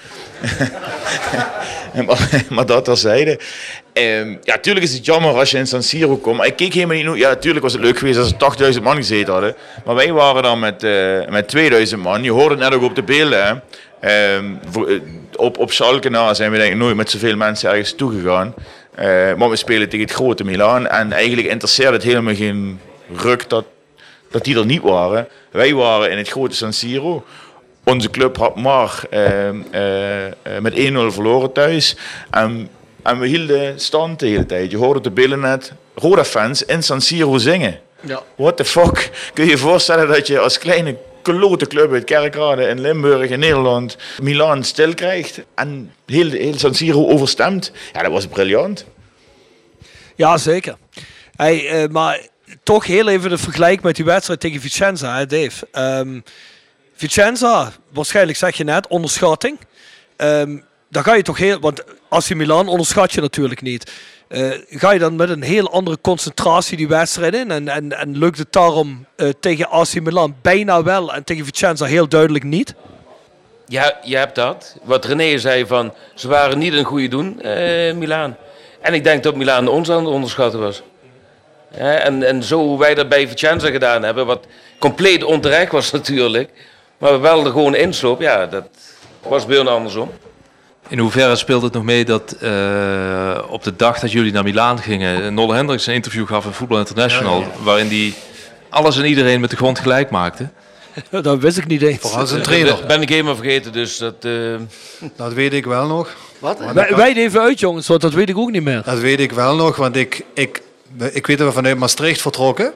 maar, maar dat terzijde. Um, ja, tuurlijk is het jammer als je in San Siro komt. Maar ik keek helemaal niet... Ja, tuurlijk was het leuk geweest als er tachtigduizend man gezeten hadden. Maar wij waren dan met, uh, met tweeduizend man. Je hoorde het net ook op de beelden. Um, voor, uh, op, op Schalke na zijn we denk ik nooit met zoveel mensen ergens toegegaan. Uh, maar we spelen tegen het grote Milaan. En eigenlijk interesseerde het helemaal geen ruk dat, dat die er niet waren. Wij waren in het grote San Siro. Onze club had maar uh, uh, uh, met één nul verloren thuis. En, en we hielden stand de hele tijd. Je hoorde de billen net. Roda-fans in San Siro zingen. Ja. What the fuck? Kun je je voorstellen dat je als kleine klote club uit Kerkrade in Limburg in Nederland Milaan stil krijgt en heel, heel San Siro overstemt? Ja, dat was briljant. Ja, zeker. Hey, uh, maar toch heel even de vergelijk met die wedstrijd tegen Vicenza, hè, Dave. Um, Vicenza, waarschijnlijk zeg je net, onderschatting. Um, dan ga je toch heel... Want als je Milaan onderschat je natuurlijk niet. Uh, ga je dan met een heel andere concentratie die wedstrijd in. En, en, en lukt het daarom uh, tegen A C Milan bijna wel en tegen Vicenza heel duidelijk niet? Ja, je hebt dat. Wat René zei van, ze waren niet een goede doen, uh, Milaan. En ik denk dat Milaan ons aan het onderschatten was. Ja, en, en zo hoe wij dat bij Vicenza gedaan hebben, wat compleet onterecht was natuurlijk. Maar we wel er gewoon insloop, ja, dat was bij ons andersom. In hoeverre speelt het nog mee dat uh, op de dag dat jullie naar Milaan gingen, Nolle Hendricks een interview gaf in Voetbal International, ja, ja. waarin hij alles en iedereen met de grond gelijk maakte? Dat wist ik niet eens. Vooral zijn trainer. Dat ben ik helemaal vergeten, dus dat... Uh... Dat weet ik wel nog. Wat? Wij, wij even uit, jongens, want dat weet ik ook niet meer. Dat weet ik wel nog, want ik, ik, ik weet dat we vanuit Maastricht vertrokken.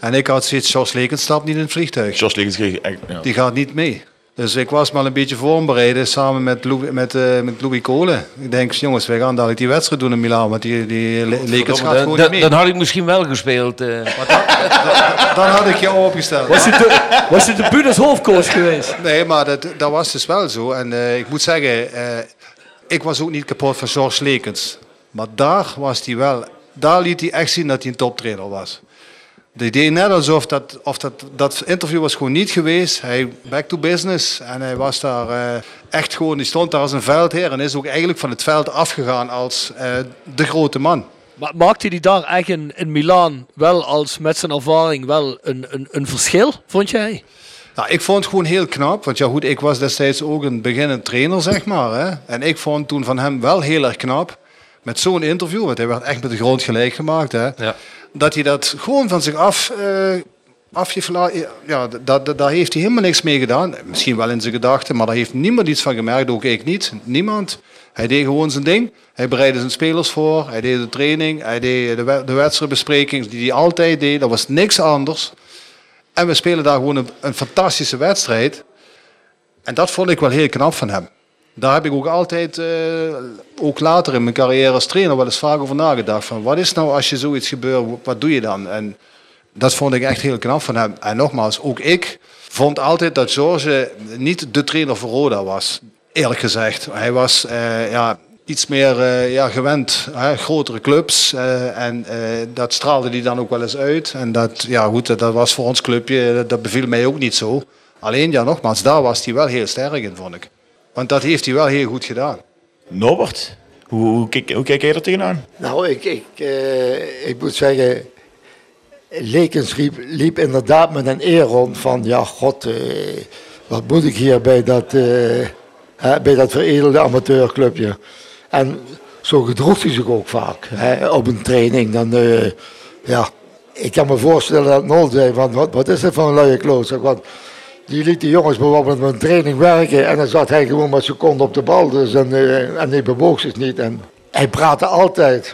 En ik had zoiets, Jos Lekens stapt niet in het vliegtuig. Jos Lekens kreeg echt, ja. Die gaat niet mee. Dus ik was maar een beetje voorbereid samen met Louis, met, uh, met Louis Kolen. Ik denk, jongens, wij gaan dadelijk die wedstrijd doen in Milaan, want die, die Lekens gaat gewoon niet mee. Dan had ik misschien wel gespeeld. Uh. Dan, dan, dan had ik je opgesteld. Was je de, was je de debuut als hoofdcoach geweest? Nee, maar dat, dat was dus wel zo. En uh, ik moet zeggen, uh, ik was ook niet kapot van Jos Lekens. Maar daar was hij wel, daar liet hij echt zien dat hij een toptrainer was. Die deed net alsof dat, of dat, dat interview was gewoon niet geweest. Hij back to business en hij was daar uh, echt gewoon, die stond daar als een veldheer en is ook eigenlijk van het veld afgegaan als uh, de grote man. Maar maakte hij daar echt in, in Milaan wel als met zijn ervaring wel een, een, een verschil, vond jij? Nou, ik vond het gewoon heel knap, want ja goed, ik was destijds ook een beginnend trainer, zeg maar. Hè? En ik vond toen van hem wel heel erg knap, met zo'n interview, want hij werd echt met de grond gelijk gemaakt. Hè? Ja. Dat hij dat gewoon van zich af, uh, af ja, daar, daar heeft hij helemaal niks mee gedaan. Misschien wel in zijn gedachten, maar daar heeft niemand iets van gemerkt, ook ik niet. Niemand. Hij deed gewoon zijn ding. Hij bereidde zijn spelers voor, hij deed de training, hij deed de, de wedstrijdbespreking die hij altijd deed. Dat was niks anders. En we spelen daar gewoon een, een fantastische wedstrijd. En dat vond ik wel heel knap van hem. Daar heb ik ook altijd, uh, ook later in mijn carrière als trainer, wel eens vaak over nagedacht. Van wat is nou als je zoiets gebeurt, wat doe je dan? En dat vond ik echt heel knap van hem. En nogmaals, ook ik vond altijd dat George niet de trainer voor Roda was. Eerlijk gezegd. Hij was uh, ja, iets meer uh, ja, gewend, hè, grotere clubs. Uh, en uh, dat straalde hij dan ook wel eens uit. En dat, ja, goed, dat, dat was voor ons clubje, dat, dat beviel mij ook niet zo. Alleen, ja, nogmaals, daar was hij wel heel sterk in, vond ik. Want dat heeft hij wel heel goed gedaan. Norbert, hoe, hoe, kijk, hoe kijk jij er tegenaan? Nou, ik, ik, uh, ik moet zeggen, Lekens liep, liep inderdaad met een eer rond van, ja, god, uh, wat moet ik hier bij dat, uh, hè, bij dat veredelde amateurclubje. En zo gedroeg hij zich ook vaak, hè, op een training. Dan, uh, ja, ik kan me voorstellen dat Nol zei van, wat, wat is dat voor een luie klootzak? Want die liet die jongens bijvoorbeeld met een training werken en dan zat hij gewoon met zijn kont op de bal. Dus en, uh, en hij bewoog zich niet. En hij praatte altijd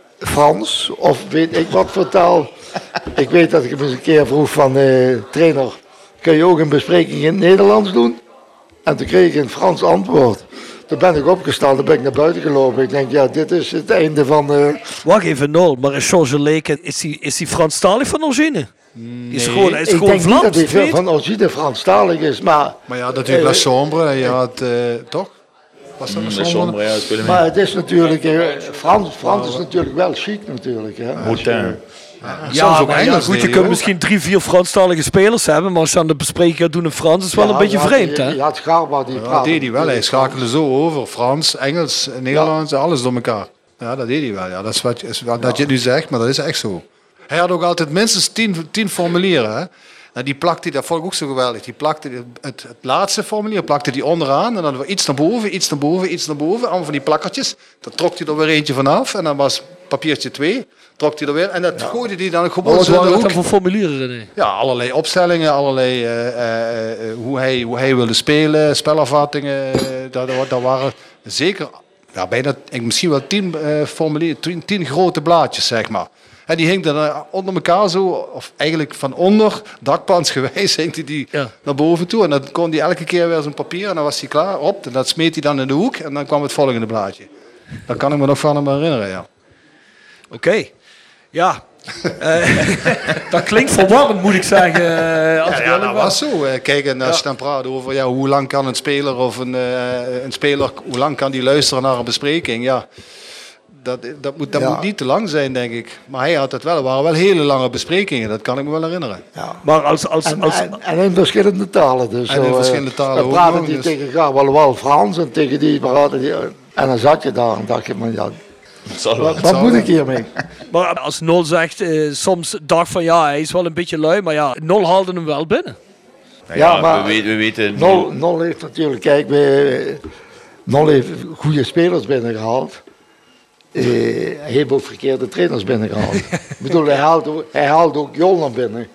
Frans of weet ik wat voor taal. Ik weet dat ik hem eens een keer vroeg van uh, trainer, kun je ook een bespreking in het Nederlands doen? En toen kreeg ik een Frans antwoord. Toen ben ik opgestaan, toen ben ik naar buiten gelopen. Ik denk, ja, dit is het einde van... Uh... Wacht even, Nol, maar is George Lekens, is hij is die Franstalig van origine? Nee, is gewoon, is ik gewoon denk Vlaams, niet dat hij veel van origine Franstalig is, maar... Maar ja, natuurlijk uh, La Sombre, je had, uh, toch? Was dat mm, La Sombre? Ja, het maar het is natuurlijk, uh, Frans, Frans is natuurlijk wel chic natuurlijk. Hè? Moutin. Ja, ja, ook maar ja, goed, je kunt misschien drie, vier Franstalige spelers hebben, maar als je aan de bespreking gaat doen in Frans, is het wel ja, een beetje ja, vreemd, hè? Je had Garba, die ja, dat deed hij wel. Hij schakelde zo over. Frans, Engels, Nederlands, ja. Alles door elkaar. Ja, dat deed hij wel. Ja, dat is wat, is wat ja. dat je het nu zegt, maar dat is echt zo. Hij had ook altijd minstens tien, tien formulieren, hè? Nou, die plakte, dat vond ik ook zo geweldig. Die plakte het, het, het laatste formulier plakte die onderaan en dan weer iets naar boven, iets naar boven, iets naar boven. Allemaal van die plakkertjes. Dan trok hij er weer eentje vanaf en dan was papiertje twee. Trok hij er weer en dat ja. gooide hij dan gewoon zo in de hoek. Wat dan voor formulieren, René? Ja, allerlei opstellingen, allerlei uh, uh, uh, hoe, hij, hoe hij wilde spelen, spelafvattingen. Uh, dat, dat waren zeker ja, bijna misschien wel tien uh, formulieren, tien, tien grote blaadjes, zeg maar. En die hing dan onder elkaar zo, of eigenlijk van onder, dakpansgewijs, hing hij die ja. naar boven toe. En dan kon hij elke keer weer zijn papier en dan was hij klaar op. En dat smeet hij dan in de hoek en dan kwam het volgende blaadje. Dat kan ik me nog van hem herinneren, ja. Oké. Okay. Ja. uh, dat klinkt verwarrend, moet ik zeggen. Uh, als ja, ja, dat was zo. Kijk, en als ja. je dan praat over ja, hoe lang kan een speler of een, uh, een speler, hoe lang kan die luisteren naar een bespreking, ja... Dat, dat, moet, dat ja. moet niet te lang zijn, denk ik. Maar hij had het wel. Er waren wel hele lange besprekingen. Dat kan ik me wel herinneren. Ja. Maar als, als, en, als... En, en in verschillende talen. Dus en in zo, verschillende talen dan ook. praten nog, die dus. tegen elkaar wel, wel Frans en tegen die praten die... En dan zat je daar en dacht je, maar ja... Wat, wat, wat moet ik hiermee? Maar als Nol zegt, uh, soms dacht van ja, hij is wel een beetje lui. Maar ja, Nol haalde hem wel binnen. Ja, ja maar we weten... We weten Nol, Nol heeft natuurlijk... Kijk, we, Nol heeft goede spelers binnengehaald. Uh, hij heeft ook verkeerde trainers binnengehaald. Ik bedoel, hij haalde, hij haalde ook Jol naar binnen.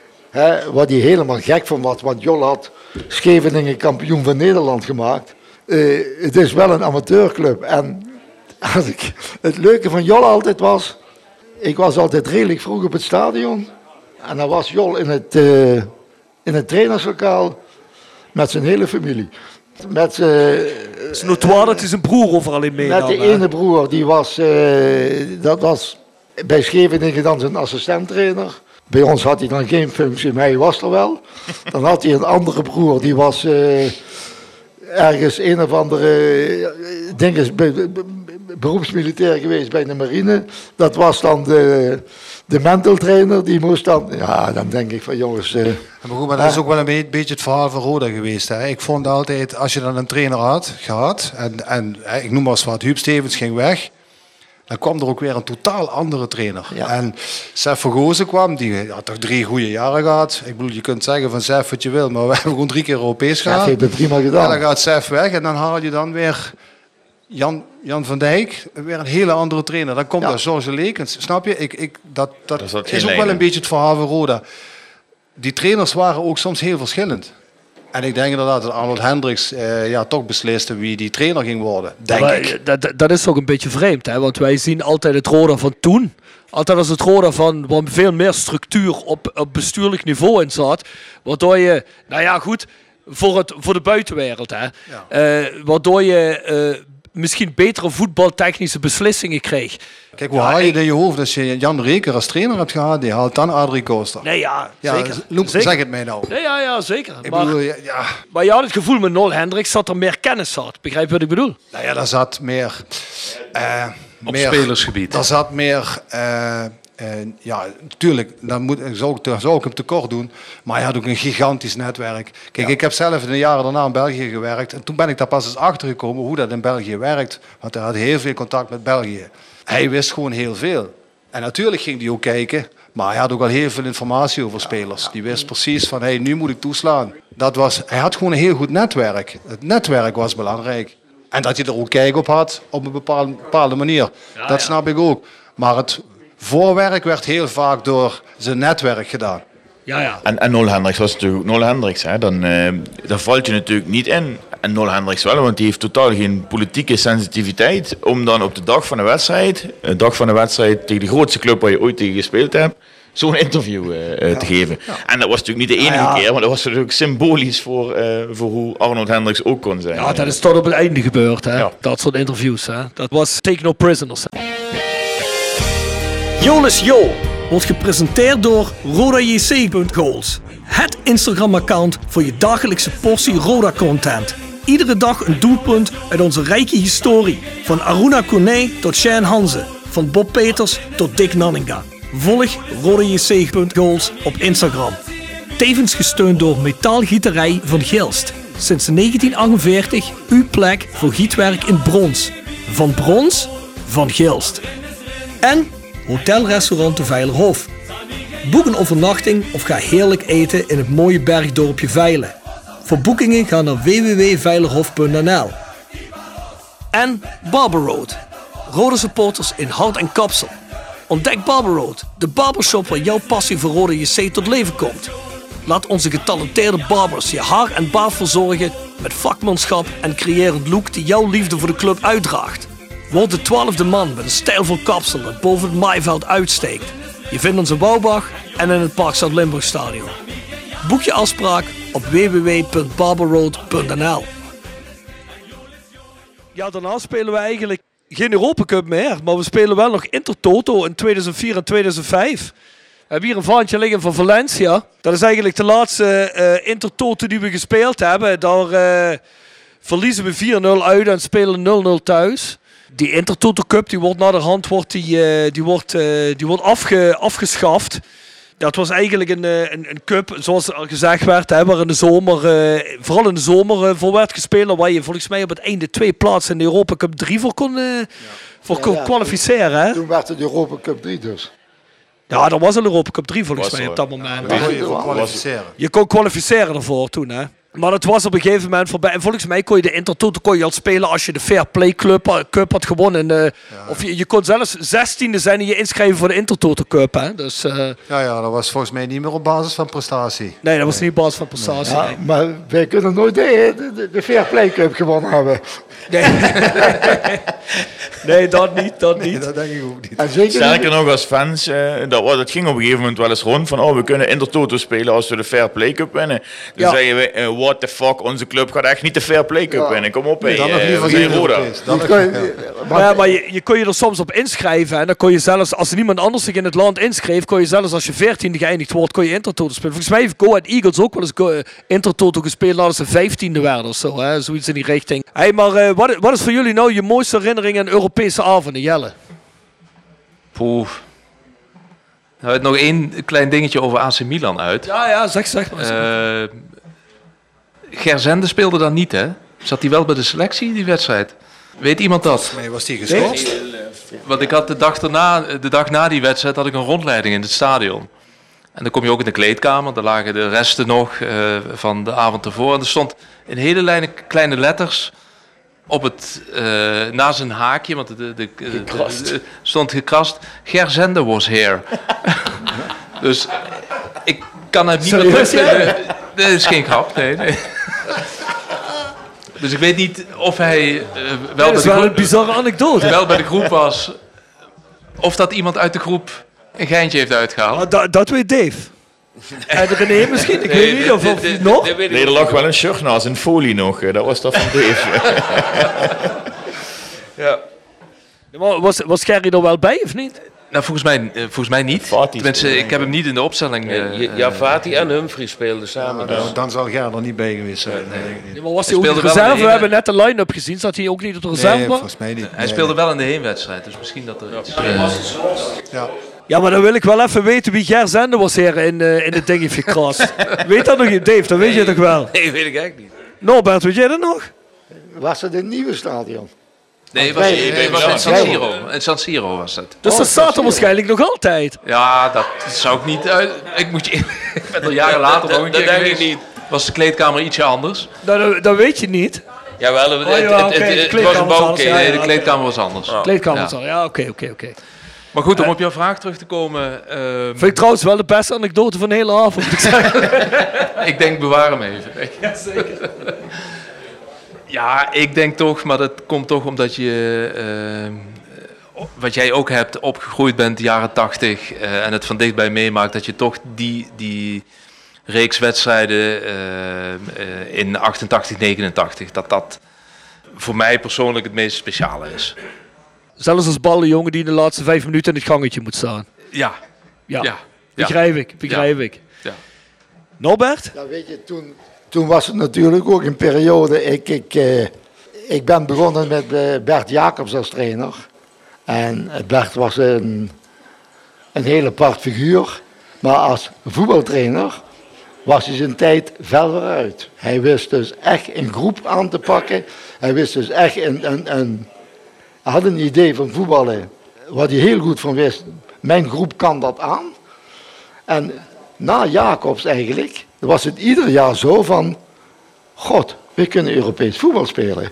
He, wat hij helemaal gek van was, want Jol had Scheveningen kampioen van Nederland gemaakt. Uh, het is wel een amateurclub. En als ik, het leuke van Jol altijd was, ik was altijd redelijk vroeg op het stadion. En dan was Jol in het, uh, in het trainerslokaal met zijn hele familie. Met, uh, het is notoire dat hij zijn broer overal in meenam. Met de hè? ene broer, die was, uh, dat was bij Scheveningen dan zijn assistenttrainer. Bij ons had hij dan geen functie, maar hij was er wel. Dan had hij een andere broer, die was uh, ergens een of andere uh, dinges, be, be, beroepsmilitair geweest bij de marine. Dat was dan de, de mental trainer, die moest dan... Ja, dan denk ik van jongens... Uh, maar goed, maar dat is ook wel een be- beetje het verhaal van Roda geweest. Hè. Ik vond altijd, als je dan een trainer had gehad, en, en ik noem maar eens wat, Huub Stevens ging weg, dan kwam er ook weer een totaal andere trainer. Ja. En Sef Vergozen kwam, die had toch drie goede jaren gehad. Ik bedoel, je kunt zeggen van Sef wat je wil, maar we hebben gewoon drie keer Europees gehad. Sef heeft het prima gedaan. En dan gaat Sef weg en dan haal je dan weer Jan, Jan van Dijk, weer een hele andere trainer. Dan komt ja. daar George Lekens, snap je? Ik, ik, dat dat, dat is, is ook wel een beetje het verhaal van Roda. Die trainers waren ook soms heel verschillend. En ik denk inderdaad dat Arnold Hendricks eh, ja, toch besliste wie die trainer ging worden. Denk maar, ik. Dat, dat is ook een beetje vreemd, hè? Want wij zien altijd het Roda van toen. Altijd als het Roda van waar veel meer structuur op, op bestuurlijk niveau in zat. Waardoor je, nou ja goed, voor, het, voor de buitenwereld. Hè? Ja. Uh, waardoor je uh, misschien betere voetbaltechnische beslissingen kreeg. Kijk, hoe ja, haal je ik... het in je hoofd als je Jan Reker als trainer hebt gehad? Die haalt dan Adrie Koster. Nee, ja, ja zeker. Loop, zeker. Zeg het mij nou. Nee, ja, ja, zeker. Ik maar, bedoel, ja, ja. maar je had het gevoel met Nol Hendricks dat er meer kennis had. Begrijp je wat ik bedoel? Nou ja, daar zat meer... Uh, Op meer, spelersgebied. Daar zat meer... Uh, uh, ja, natuurlijk, dan moet, zou, ik, zou ik hem tekort doen. Maar hij had ook een gigantisch netwerk. Kijk, ja. ik heb zelf in de jaren daarna in België gewerkt. En toen ben ik daar pas eens achter gekomen hoe dat in België werkt. Want hij had heel veel contact met België. Hij wist gewoon heel veel. En natuurlijk ging hij ook kijken, maar hij had ook al heel veel informatie over spelers. Die wist precies van, hey, nu moet ik toeslaan. Dat was, hij had gewoon een heel goed netwerk. Het netwerk was belangrijk. En dat hij er ook kijk op had, op een bepaalde, bepaalde manier. Ja, dat ja. snap ik ook. Maar het voorwerk werd heel vaak door zijn netwerk gedaan. Ja, ja. En, en Nol Hendricks was natuurlijk ook Nol Hendricks. Hè. Dan, uh, daar valt je natuurlijk niet in. En Nol Hendricks wel, want die heeft totaal geen politieke sensitiviteit om dan op de dag van de wedstrijd, de dag van de wedstrijd tegen de grootste club waar je ooit tegen gespeeld hebt, zo'n interview uh, ja. te geven. Ja. En dat was natuurlijk niet de enige ja, ja. keer, maar dat was natuurlijk symbolisch voor, uh, voor hoe Arnold Hendricks ook kon zijn. Ja, dat is tot op het einde gebeurd, hè? Ja. Dat soort interviews. Hè? Dat was Take No Prisoners. Jolis Jo wordt gepresenteerd door Roda J C punt goals. Het Instagram-account voor je dagelijkse portie Roda-content. Iedere dag een doelpunt uit onze rijke historie. Van Aruna Kone tot Shane Hanze. Van Bob Peters tot Dick Nanninga. Volg Roda J C punt goals op Instagram. Tevens gesteund door Metaalgieterij van Gilst. Sinds negentien achtenveertig uw plek voor gietwerk in brons. Van brons, van Gilst. En Hotelrestaurant de Veilerhof. Boek een overnachting of ga heerlijk eten in het mooie bergdorpje Veilen. Voor boekingen ga naar w w w punt veilerhof punt n l. En Barber Road. Roda supporters in hart en kapsel. Ontdek Barber Road, de barbershop waar jouw passie voor Roda J C tot leven komt. Laat onze getalenteerde barbers je haar en baard verzorgen met vakmanschap en creërend look die jouw liefde voor de club uitdraagt. Word de twaalfde man met een stijlvol kapsel dat boven het maaiveld uitsteekt. Je vindt ons in Wouwbach en in het Park Zuid-Limburg Stadion. Boek je afspraak op w w w punt barberroad punt n l. Ja, daarna spelen we eigenlijk geen Europa Cup meer, maar we spelen wel nog Intertoto in tweeduizend vier en tweeduizend vijf. We hebben hier een vaantje liggen van Valencia. Dat is eigenlijk de laatste uh, Intertoto die we gespeeld hebben. Daar uh, verliezen we vier nul uit en spelen nul nul thuis. Die Intertoto Cup die wordt naderhand wordt die, uh, die wordt, uh, die wordt afge, afgeschaft. Dat was eigenlijk een, een, een cup, zoals al gezegd werd, hè, waar in de zomer, uh, vooral in de zomer uh, voor werd gespeeld. Waar je volgens mij op het einde twee plaatsen in de Europa Cup drie voor kon, uh, ja. voor ja, kon ja, kwalificeren. Hè? Toen werd het Europa Cup drie dus. Ja, dat was een Europa Cup drie volgens was mij op dat moment. Ja, je, kon kwalificeren. je kon kwalificeren ervoor toen, hè. Maar dat was op een gegeven moment voorbij. En volgens mij kon je de Intertoto kon je al spelen als je de Fair Play Club, Cup had gewonnen. Uh, ja. Of je, je kon zelfs zestiende zijn en je inschrijven voor de Intertoto Cup. Hè? Dus, uh, ja, ja, dat was volgens mij niet meer op basis van prestatie. Nee, dat was niet op basis van prestatie. Nee. Ja, maar wij kunnen nooit de, de, de Fair Play Cup gewonnen hebben. Nee, nee dat niet, dat niet. Nee, dat denk ik ook niet. En zeker Sterker nog als fans, uh, dat, was, dat ging op een gegeven moment wel eens rond van oh, we kunnen Intertoto spelen als we de Fair Play Cup winnen. Toen Ja. zeiden we, uh, what the fuck, onze club gaat echt niet de Fair Play Cup Ja. winnen. Kom op, Nee, hey, dan nog uh, liever we zijn geen Roda. Europees. Dan Die nog- kun- ja. maar- Ja, maar je, je kon je er soms op inschrijven en dan kon je zelfs, als er niemand anders zich in het land inschreef, kon je zelfs als je veertiende geëindigd wordt, kon je Intertoto spelen. Volgens mij heeft Go Ahead Eagles ook wel eens Go- Intertoto gespeeld nadat ze vijftiende werden of zo, hè? Zoiets in die richting. Hey, maar uh, wat, wat is voor jullie nou je mooiste herinnering aan Europese avonden, Jelle? Poeh. Nou, nog één klein dingetje over A C Milan uit. Ja, ja, zeg, zeg maar. Uh, Gerzende speelde dan niet, hè? Zat hij wel bij de selectie, die wedstrijd? Weet iemand dat? Nee, was die geschorst? Want ik had de dag, daarna, de dag na die wedstrijd had ik een rondleiding in het stadion. En dan kom je ook in de kleedkamer. Daar lagen de resten nog uh, van de avond ervoor. En er stond in hele lijne, kleine letters op het, uh, na zijn haakje, want de, de, de, de, de, stond gekrast, Gerzende was here. Dus ik kan het niet meer terugvinden. Dat is geen grap, nee, nee. Dus ik weet niet of hij uh, wel, dat is bij wel de een bizarre anekdote. wel bij de groep was, of dat iemand uit de groep een geintje heeft uitgehaald. Maar dat, dat weet Dave. En René misschien, ik weet niet of, of dit- dit- nog. dit weet ik Nee, er ook lag niet. wel een shirt naast, een folie nog. uh, Dat was dat van Dave. Ja. Maar Was, was Gerry er wel bij of niet? Nou, volgens mij, uh, volgens mij niet. Fatih Tenminste, speelde, ik heb hem niet in de opstelling. Uh, Ja, ja, Fatih en Humphrey speelden samen. Nou, dus. dan zal Ger er niet bij geweest zijn. Nee, nee, Ja, maar was Hij hij ook in de speelde wel in reserve? de We ene- hebben net de line-up gezien. Zat hij ook niet op de nee, reserve? volgens mij niet. hij Nee, speelde wel in de heenwedstrijd, dus misschien dat er iets... uh, Ja. Ja, maar dan wil ik wel even weten wie Ger Zende was hier in, uh, in het dingetje gekrast. Weet dat nog niet, Dave? Dat weet je toch wel? Nee, weet ik eigenlijk niet. Norbert, weet jij dat nog? Was het in het nieuwe stadion? nee, het was, Nee, het was nee, in San nee. Siro. In San Siro was het. Dus Oh, dat staat er zie je. waarschijnlijk nog altijd. Ja, dat zou ik niet... uit. ik, moet je, ik ben er jaren later nog een Dat keer denk ik geweest. niet. Was de kleedkamer ietsje anders? Dat, dat, dat weet je niet. Jawel, het, Oh, ja, het, oké, het, de het, het was kleedkamer een was bouwkeet. anders, ja, Nee, ja. de kleedkamer was anders. Kleedkamer Ja. zal. Ja, oké, oké, oké. Maar goed, om op jouw vraag terug te komen. ehm, Vind ik trouwens wel de beste anekdote van de hele avond. moet ik zeggen. ik denk, bewaar hem even. Ja, zeker. Ja, ik denk toch, maar dat komt toch omdat je, eh, wat jij ook hebt, opgegroeid bent, de jaren tachtig, eh, en het van dichtbij meemaakt, dat je toch die, die reeks wedstrijden eh, eh, in achtentachtig, negenentachtig, dat dat voor mij persoonlijk het meest speciale is. Zelfs als ballenjongen die in de laatste vijf minuten in het gangetje moet staan. Ja, Ja, ja, begrijp ik, begrijp ik. ja. Norbert? Ja, weet je, toen, toen was het natuurlijk ook een periode. Ik, ik, eh, ik ben begonnen met eh, Bert Jacobs als trainer. En eh, Bert was een, een hele apart figuur. Maar als voetbaltrainer was hij zijn tijd ver vooruit. Hij wist dus echt een groep aan te pakken. Hij wist dus echt een, een, een hij had een idee van voetballen, wat hij heel goed van wist. Mijn groep kan dat aan. En na Jacobs eigenlijk, was het ieder jaar zo van, god, we kunnen Europees voetbal spelen.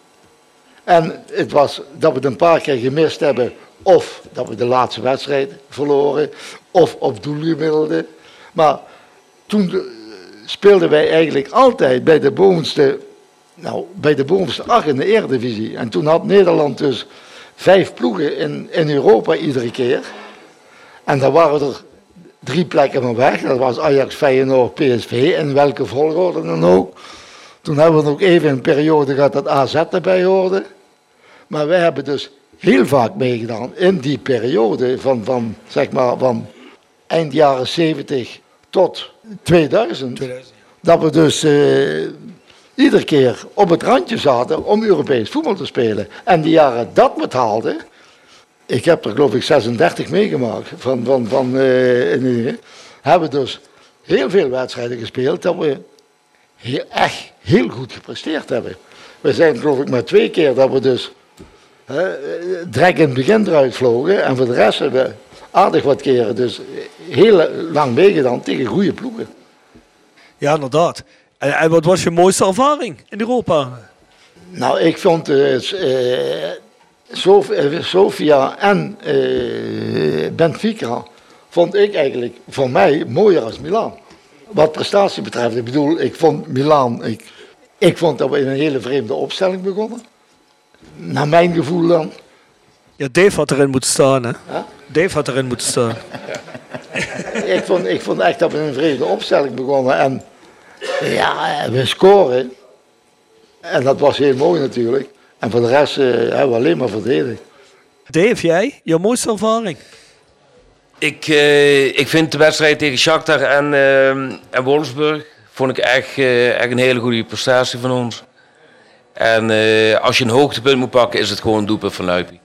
En het was dat we het een paar keer gemist hebben, of dat we de laatste wedstrijd verloren, of op doel gemiddelden. Maar toen eh, speelden wij eigenlijk altijd bij de bovenste, nou, bij de bovenste acht in de Eredivisie. En toen had Nederland dus vijf ploegen in, in Europa iedere keer. En daar waren er drie plekken van weg. Dat was Ajax, Feyenoord, P S V, in welke volgorde dan ook. Toen hebben we nog even een periode gehad dat A Z erbij hoorde. Maar wij hebben dus heel vaak meegedaan in die periode van, van, zeg maar, van eind jaren zeventig tot tweeduizend. Dat we dus uh, iedere keer op het randje zaten om Europees voetbal te spelen. En die jaren dat we het haalden, ik heb er geloof ik zesendertig meegemaakt, van, van, van, uh, in, hebben dus heel veel wedstrijden gespeeld dat we heel, echt heel goed gepresteerd hebben. We zijn geloof ik maar twee keer dat we dus uh, direct in het begin eruit vlogen en voor de rest hebben we aardig wat keren dus heel lang meegedaan tegen goede ploegen. Ja, inderdaad. En, en wat was je mooiste ervaring in Europa? Nou, ik vond dus, uh, Sof- uh, Sofia en uh, Benfica vond ik eigenlijk voor mij mooier als Milaan. Wat prestatie betreft, ik bedoel, ik vond Milaan, ik, ik vond dat we in een hele vreemde opstelling begonnen. naar mijn gevoel dan. Ja, Dave had erin moeten staan, hè? Huh? Dave had erin moeten staan. ik, vond, ik vond echt dat we een vrede opstelling begonnen. En ja, we scoren. En dat was heel mooi natuurlijk. En voor de rest uh, hebben we alleen maar verdedigd. Dave, jij? Jouw mooiste ervaring? Ik, uh, ik vind de wedstrijd tegen Shakhtar en, uh, en Wolfsburg vond ik echt, uh, echt een hele goede prestatie van ons. En uh, als je een hoogtepunt moet pakken, is het gewoon een doelpunt van Luipie.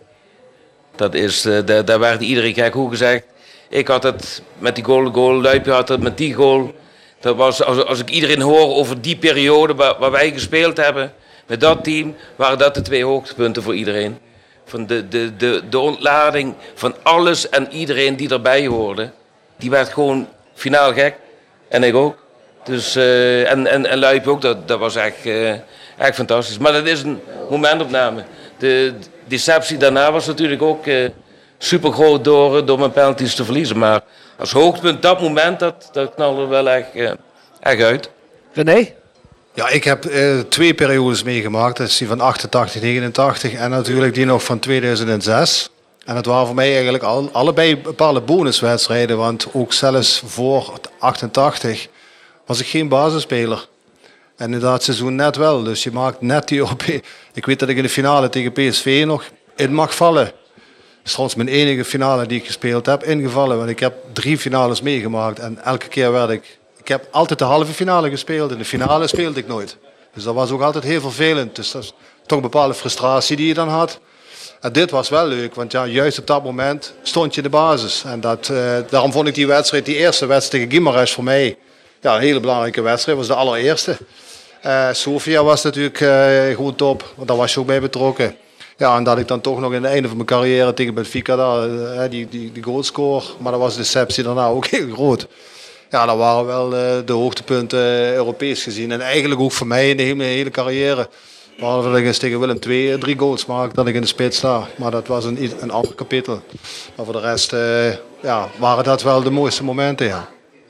Dat is, uh, daar, daar werd iedereen gek hoe gezegd. Ik had het met die goal, goal Luipie had het met die goal. Dat was, als, als ik iedereen hoor over die periode waar, waar wij gespeeld hebben, met dat team, waren dat de twee hoogtepunten voor iedereen. Van de, de, de, de ontlading van alles en iedereen die erbij hoorde. Die werd gewoon finaal gek. En ik ook. Dus, uh, en, en, en Luipie ook, dat, dat was echt, uh, echt fantastisch. Maar dat is een momentopname. De deceptie daarna was natuurlijk ook uh, super groot door, door mijn penalties te verliezen. Maar als hoogtepunt dat moment, dat, dat knalde wel echt, uh, echt uit. René? Ja, ik heb uh, twee periodes meegemaakt. Dat is die van achtentachtig, negenentachtig en natuurlijk die nog van tweeduizend zes. En dat waren voor mij eigenlijk al, allebei bepaalde bonuswedstrijden. Want ook zelfs voor achtentachtig was ik geen basisspeler. En in dat seizoen net wel. Dus je maakt net die op. Ik weet dat ik in de finale tegen P S V nog in mag vallen. Dat is trouwens mijn enige finale die ik gespeeld heb, ingevallen. Want ik heb drie finales meegemaakt en elke keer werd ik... Ik heb altijd de halve finale gespeeld. In de finale speelde ik nooit. Dus dat was ook altijd heel vervelend. Dus dat is toch een bepaalde frustratie die je dan had. En dit was wel leuk, want ja, juist op dat moment stond je in de basis. En dat, uh, daarom vond ik die wedstrijd, die eerste wedstrijd tegen Guimarães voor mij, ja, een hele belangrijke wedstrijd. Was de allereerste. Uh, Sofia was natuurlijk uh, gewoon top, want daar was je ook bij betrokken. Ja, en dat ik dan toch nog in het einde van mijn carrière tegen Benfica daar, uh, die, die, die goal score. Maar dat was de deceptie daarna ook heel groot. Ja, dat waren wel uh, de hoogtepunten uh, Europees gezien. En eigenlijk ook voor mij in de hele, hele carrière. Behalve dat ik eens tegen Willem twee drie goals maak, dat ik in de spits sta. Maar dat was een, een ander kapitel. Maar voor de rest uh, ja, waren dat wel de mooiste momenten, ja.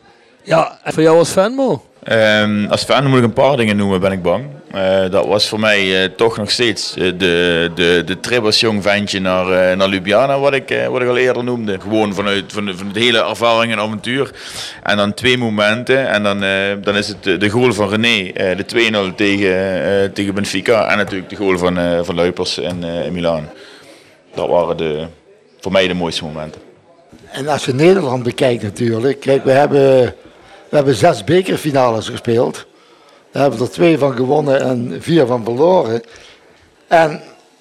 Ja, en voor jou als fan, Mo? Um, als fan moet ik een paar dingen noemen, ben ik bang. Uh, dat was voor mij uh, toch nog steeds uh, de, de, de trip als jong ventje naar, uh, naar Ljubljana, wat ik, uh, wat ik al eerder noemde. Gewoon vanuit van de, van de hele ervaring en avontuur. En dan twee momenten. En dan, uh, dan is het de, de goal van René, uh, de twee nul tegen, uh, tegen Benfica. En natuurlijk de goal van, uh, van Luipers in, uh, in Milaan. Dat waren de, voor mij de mooiste momenten. En als je Nederland bekijkt natuurlijk. Kijk, we hebben... We hebben zes bekerfinales gespeeld. Daar hebben we er twee van gewonnen en vier van verloren. En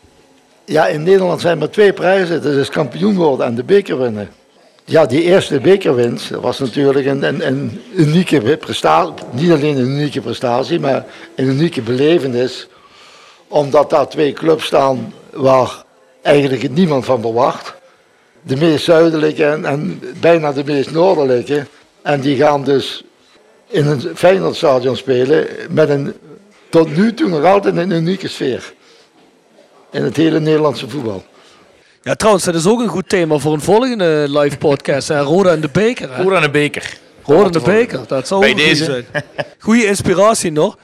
ja, in Nederland zijn maar twee prijzen. Dat is kampioen worden en de beker winnen. Ja, die eerste bekerwinst was natuurlijk een, een, een unieke prestatie. Niet alleen een unieke prestatie, maar een unieke belevenis. Omdat daar twee clubs staan waar eigenlijk niemand van verwacht. De meest zuidelijke en, en bijna de meest noordelijke. En die gaan dus in een Feyenoordstadion spelen met een tot nu toe nog altijd een unieke sfeer. In het hele Nederlandse voetbal. Ja, trouwens, dat is ook een goed thema voor een volgende live podcast. Hè? Roda en de beker. Hè? Roda en de beker. Roda en de beker, dat zou ook goed zijn. Goeie inspiratie nog.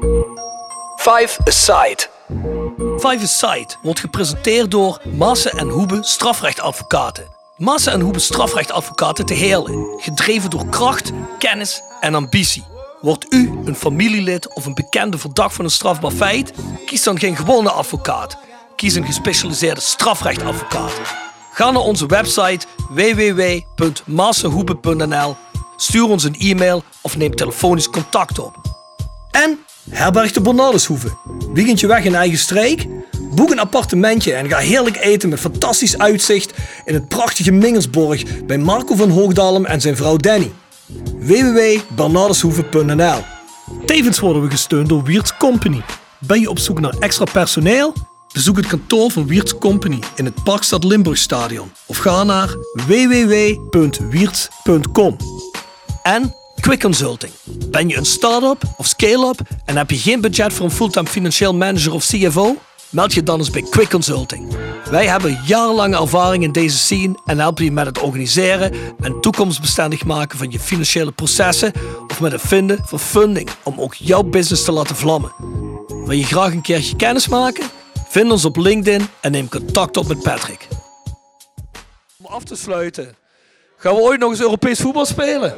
Five Aside. Five Aside wordt gepresenteerd door Maassen en Hoebe strafrechtadvocaten. Maassen en Hoebe strafrechtadvocaten te Heerlen. Gedreven door kracht, kennis en ambitie. Wordt u een familielid of een bekende verdacht van een strafbaar feit? Kies dan geen gewone advocaat. Kies een gespecialiseerde strafrechtadvocaat. Ga naar onze website w w w punt maasenhoebe punt n l. Stuur ons een e-mail of neem telefonisch contact op. En herberg de Bernardeshoeve. Weekendje weg in eigen streek? Boek een appartementje en ga heerlijk eten met fantastisch uitzicht in het prachtige Mingelsborg bij Marco van Hoogdalem en zijn vrouw Danny. w w w punt bernardeshoeve punt n l. Tevens worden we gesteund door Wiertz Company. Ben je op zoek naar extra personeel? Bezoek het kantoor van Wiertz Company in het Parkstad Limburgstadion of ga naar w w w punt wiertz punt com. En Quick Consulting. Ben je een start-up of scale-up en heb je geen budget voor een fulltime financieel manager of C F O? Meld je dan eens bij Quick Consulting. Wij hebben jarenlange ervaring in deze scene en helpen je met het organiseren en toekomstbestendig maken van je financiële processen of met het vinden van funding om ook jouw business te laten vlammen. Wil je graag een keertje kennis maken? Vind ons op LinkedIn en neem contact op met Patrick. Om af te sluiten. Gaan we ooit nog eens Europees voetbal spelen?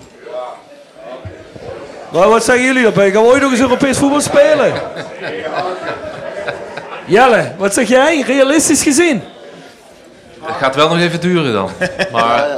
Nou, wat zeggen jullie daarbij? Gaan we ooit nog eens Europees voetbal spelen? Jelle, wat zeg jij? Realistisch gezien? Het gaat wel nog even duren dan. Maar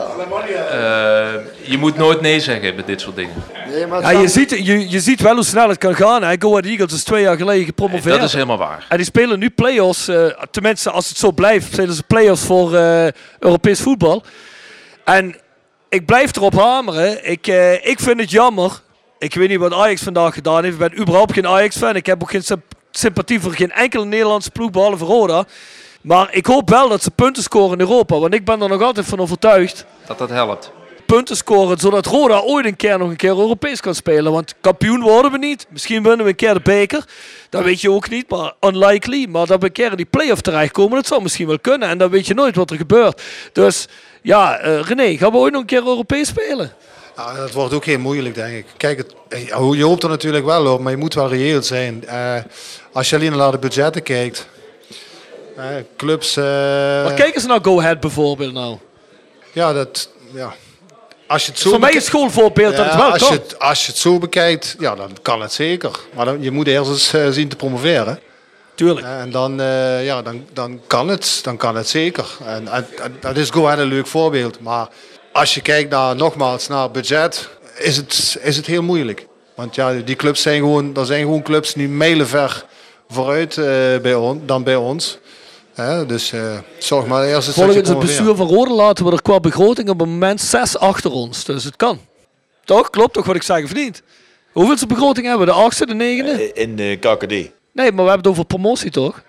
uh, je moet nooit nee zeggen met dit soort dingen. Nee, maar ja, je, ziet, je, je ziet wel hoe snel het kan gaan. Hè? Go Ahead Eagles is twee jaar geleden gepromoveerd. Dat is helemaal waar. En die spelen nu play-offs. Uh, tenminste, als het zo blijft, spelen ze play-offs voor uh, Europees voetbal. En ik blijf erop hameren. Ik, uh, ik vind het jammer. Ik weet niet wat Ajax vandaag gedaan heeft. Ik ben überhaupt geen Ajax-fan. Ik heb ook geen sympathie voor geen enkele Nederlandse ploeg, behalve Roda. Maar ik hoop wel dat ze punten scoren in Europa. Want ik ben er nog altijd van overtuigd. Dat dat helpt. Punten scoren, zodat Roda ooit een keer nog een keer Europees kan spelen. Want kampioen worden we niet. Misschien winnen we een keer de beker. Dat weet je ook niet, maar unlikely. Maar dat we een keer in die play-off terechtkomen, dat zou misschien wel kunnen. En dan weet je nooit wat er gebeurt. Dus ja, uh, René, gaan we ooit nog een keer Europees spelen? Ja, dat wordt ook heel moeilijk, denk ik. Kijk, het, je hoopt er natuurlijk wel op, maar je moet wel reëel zijn. Uh, als je alleen naar de budgetten kijkt... Uh, clubs... Uh... Maar kijk eens naar Go Ahead bijvoorbeeld nou. Ja, dat... Ja. Als je het zo voor mij een schoolvoorbeeld ja, dat het wel als kan. Je het, als je het zo bekijkt, ja, dan kan het zeker. Maar dan, je moet eerst eens uh, zien te promoveren. Tuurlijk. Uh, en dan, uh, ja, dan, dan, kan het, dan kan het zeker. En, en, en dat is Go Ahead een leuk voorbeeld. Maar als je kijkt naar, nogmaals, naar budget, is het, is het heel moeilijk. Want ja, die clubs zijn gewoon, er zijn gewoon clubs die mijlenver vooruit uh, bij on, dan bij ons. He, dus uh, zorg maar eerst eens. Volgens het bestuur van Roda laten we er qua begroting op het moment zes achter ons. Dus het kan. Toch? Klopt toch wat ik zeg of niet? Hoeveelste begroting hebben we? De achtste, de negende? In de K K D. Nee, maar we hebben het over promotie toch?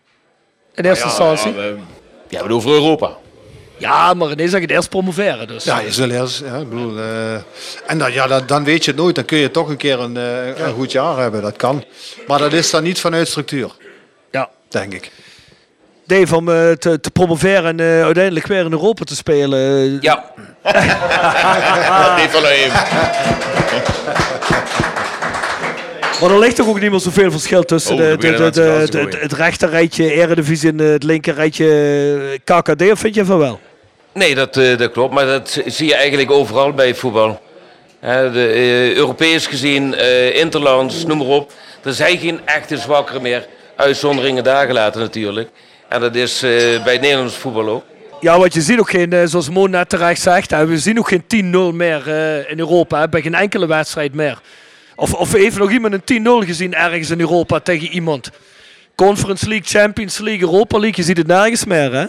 In eerste ja, instantie. Ja, we, ja, we hebben het over Europa. Ja, maar ineens zeg je het eerst promoveren. Dus. Ja, je zult eerst. Ja, ik bedoel, uh, en dan, ja, dan, dan weet je het nooit. Dan kun je toch een keer een, uh, een goed jaar hebben. Dat kan. Maar dat is dan niet vanuit structuur. Ja. Denk ik. Dave, om uh, te, te promoveren en uh, uiteindelijk weer in Europa te spelen. Uh, ja. Niet van hem. Maar er ligt toch ook niet meer zoveel verschil tussen oh, de, de, de, de, de, de, het rechter rijtje Eredivisie en het linker rijtje K K D, of vind je van wel? Nee, dat, uh, dat klopt, maar dat zie je eigenlijk overal bij voetbal. Uh, de, uh, Europees gezien, uh, interlands, noem maar op. Er zijn geen echte zwakkeren meer. Uitzonderingen daar gelaten natuurlijk. En dat is uh, bij het Nederlands voetbal ook. Ja, want je ziet ook geen, zoals Mo net terecht zegt, hè, we zien ook geen tien nul meer uh, in Europa, hè, bij geen enkele wedstrijd meer. Of, of heeft nog iemand een tien nul gezien ergens in Europa tegen iemand? Conference League, Champions League, Europa League, je ziet het nergens meer, hè? Nee,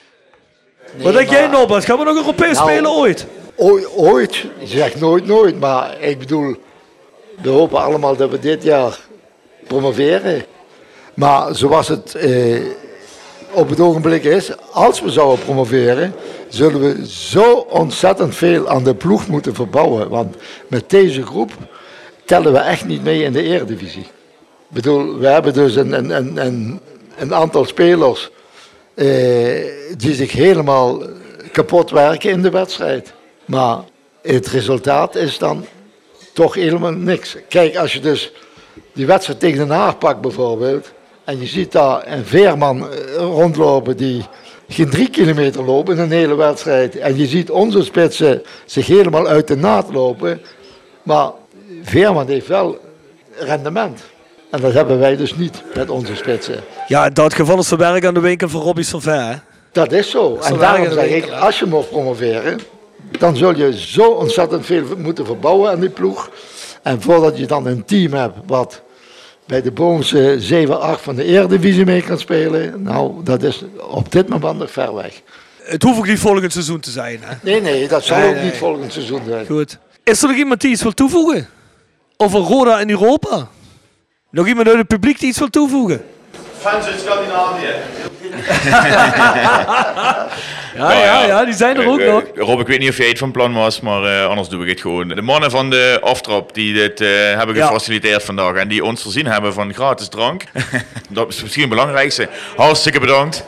wat denk jij, Norbert? Gaan we nog Europees nou, spelen ooit? Ooit, ooit. Je zegt nooit, nooit. Maar ik bedoel, we hopen allemaal dat we dit jaar promoveren. Maar zoals het eh, op het ogenblik is, als we zouden promoveren, zullen we zo ontzettend veel aan de ploeg moeten verbouwen. Want met deze groep tellen we echt niet mee in de Eredivisie. Ik bedoel, we hebben dus een, een, een, een, een aantal spelers eh, die zich helemaal kapot werken in de wedstrijd. Maar het resultaat is dan toch helemaal niks. Kijk, als je dus die wedstrijd tegen Den Haag pakt bijvoorbeeld, en je ziet daar een Veerman rondlopen die geen drie kilometer lopen in een hele wedstrijd. En je ziet onze spitsen zich helemaal uit de naad lopen. Maar Veerman heeft wel rendement. En dat hebben wij dus niet met onze spitsen. Ja, in dat geval is de werk aan de winkel voor Robbie Servet. Dat is zo. En daarom zeg ik, als je mag promoveren, dan zul je zo ontzettend veel moeten verbouwen aan die ploeg. En voordat je dan een team hebt wat bij de bovenste zeven acht van de Eredivisie mee kan spelen, nou, dat is op dit moment nog ver weg. Het hoeft ook niet volgend seizoen te zijn, hè? Nee, nee, dat zal nee, ook nee. niet volgend seizoen zijn. Goed. Is er nog iemand die iets wil toevoegen? Over Roda in Europa? Nog iemand uit het publiek die iets wil toevoegen? Fans uit Scandinavië. ja, ja, ja, die zijn er ook nog. Rob, ik weet niet of jij het van plan was, maar uh, anders doe ik het gewoon. De mannen van de aftrap die dit uh, hebben gefaciliteerd ja. vandaag en die ons voorzien hebben van gratis drank. Dat is misschien het belangrijkste. Hartstikke bedankt.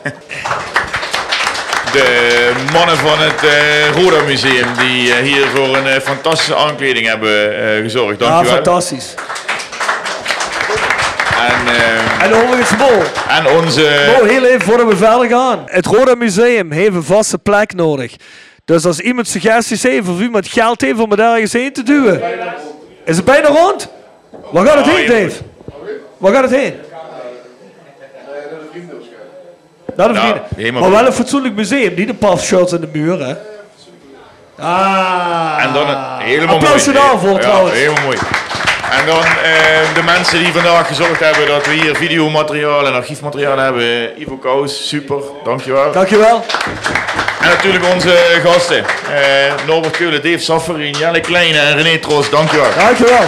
De mannen van het uh, Roda Museum die uh, hier voor een uh, fantastische aankleding hebben uh, gezorgd. Dank ja, u wel. Fantastisch. En, uh, en overigens Mo. En onze... Mo, heel even voordat we verder gaan. Het Roda Museum heeft een vaste plek nodig. Dus als iemand suggesties heeft of iemand geld heeft om het ergens heen te duwen. Is het bijna rond? Waar gaat het heen, Dave? Waar gaat het heen? Naar de vrienden. Ja, maar wel een fatsoenlijk museum, niet een paar shirts in de muur, hè? Ah. En dan een helemaal applausje mooi. daarvoor, ja, trouwens. Helemaal mooi. En dan uh, de mensen die vandaag gezorgd hebben dat we hier videomateriaal en archiefmateriaal hebben. Ivo Kous, super, dankjewel. Dankjewel. En natuurlijk onze gasten. Uh, Norbert Keulen, Dave Safferin, Jelle Kleine en René Troost, dankjewel. Dankjewel.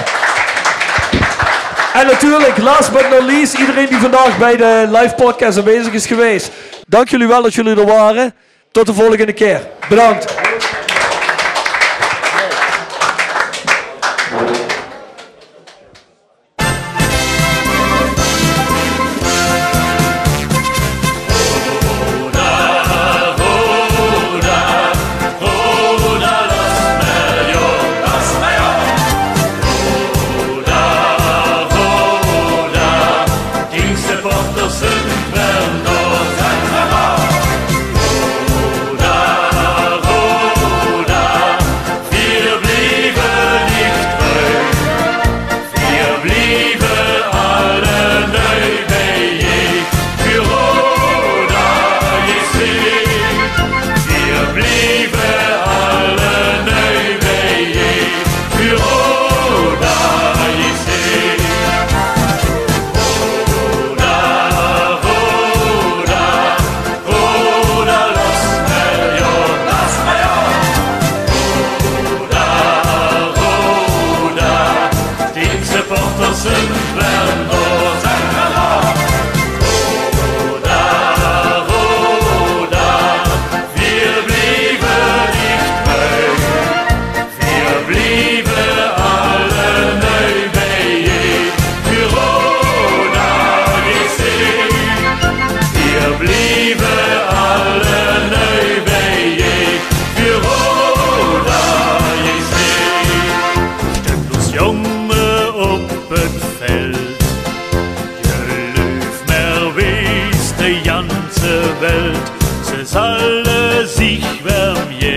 En natuurlijk, last but not least, iedereen die vandaag bij de live podcast aanwezig is geweest. Dank jullie wel dat jullie er waren. Tot de volgende keer. Bedankt. Welt, ze zullen zich wärmen.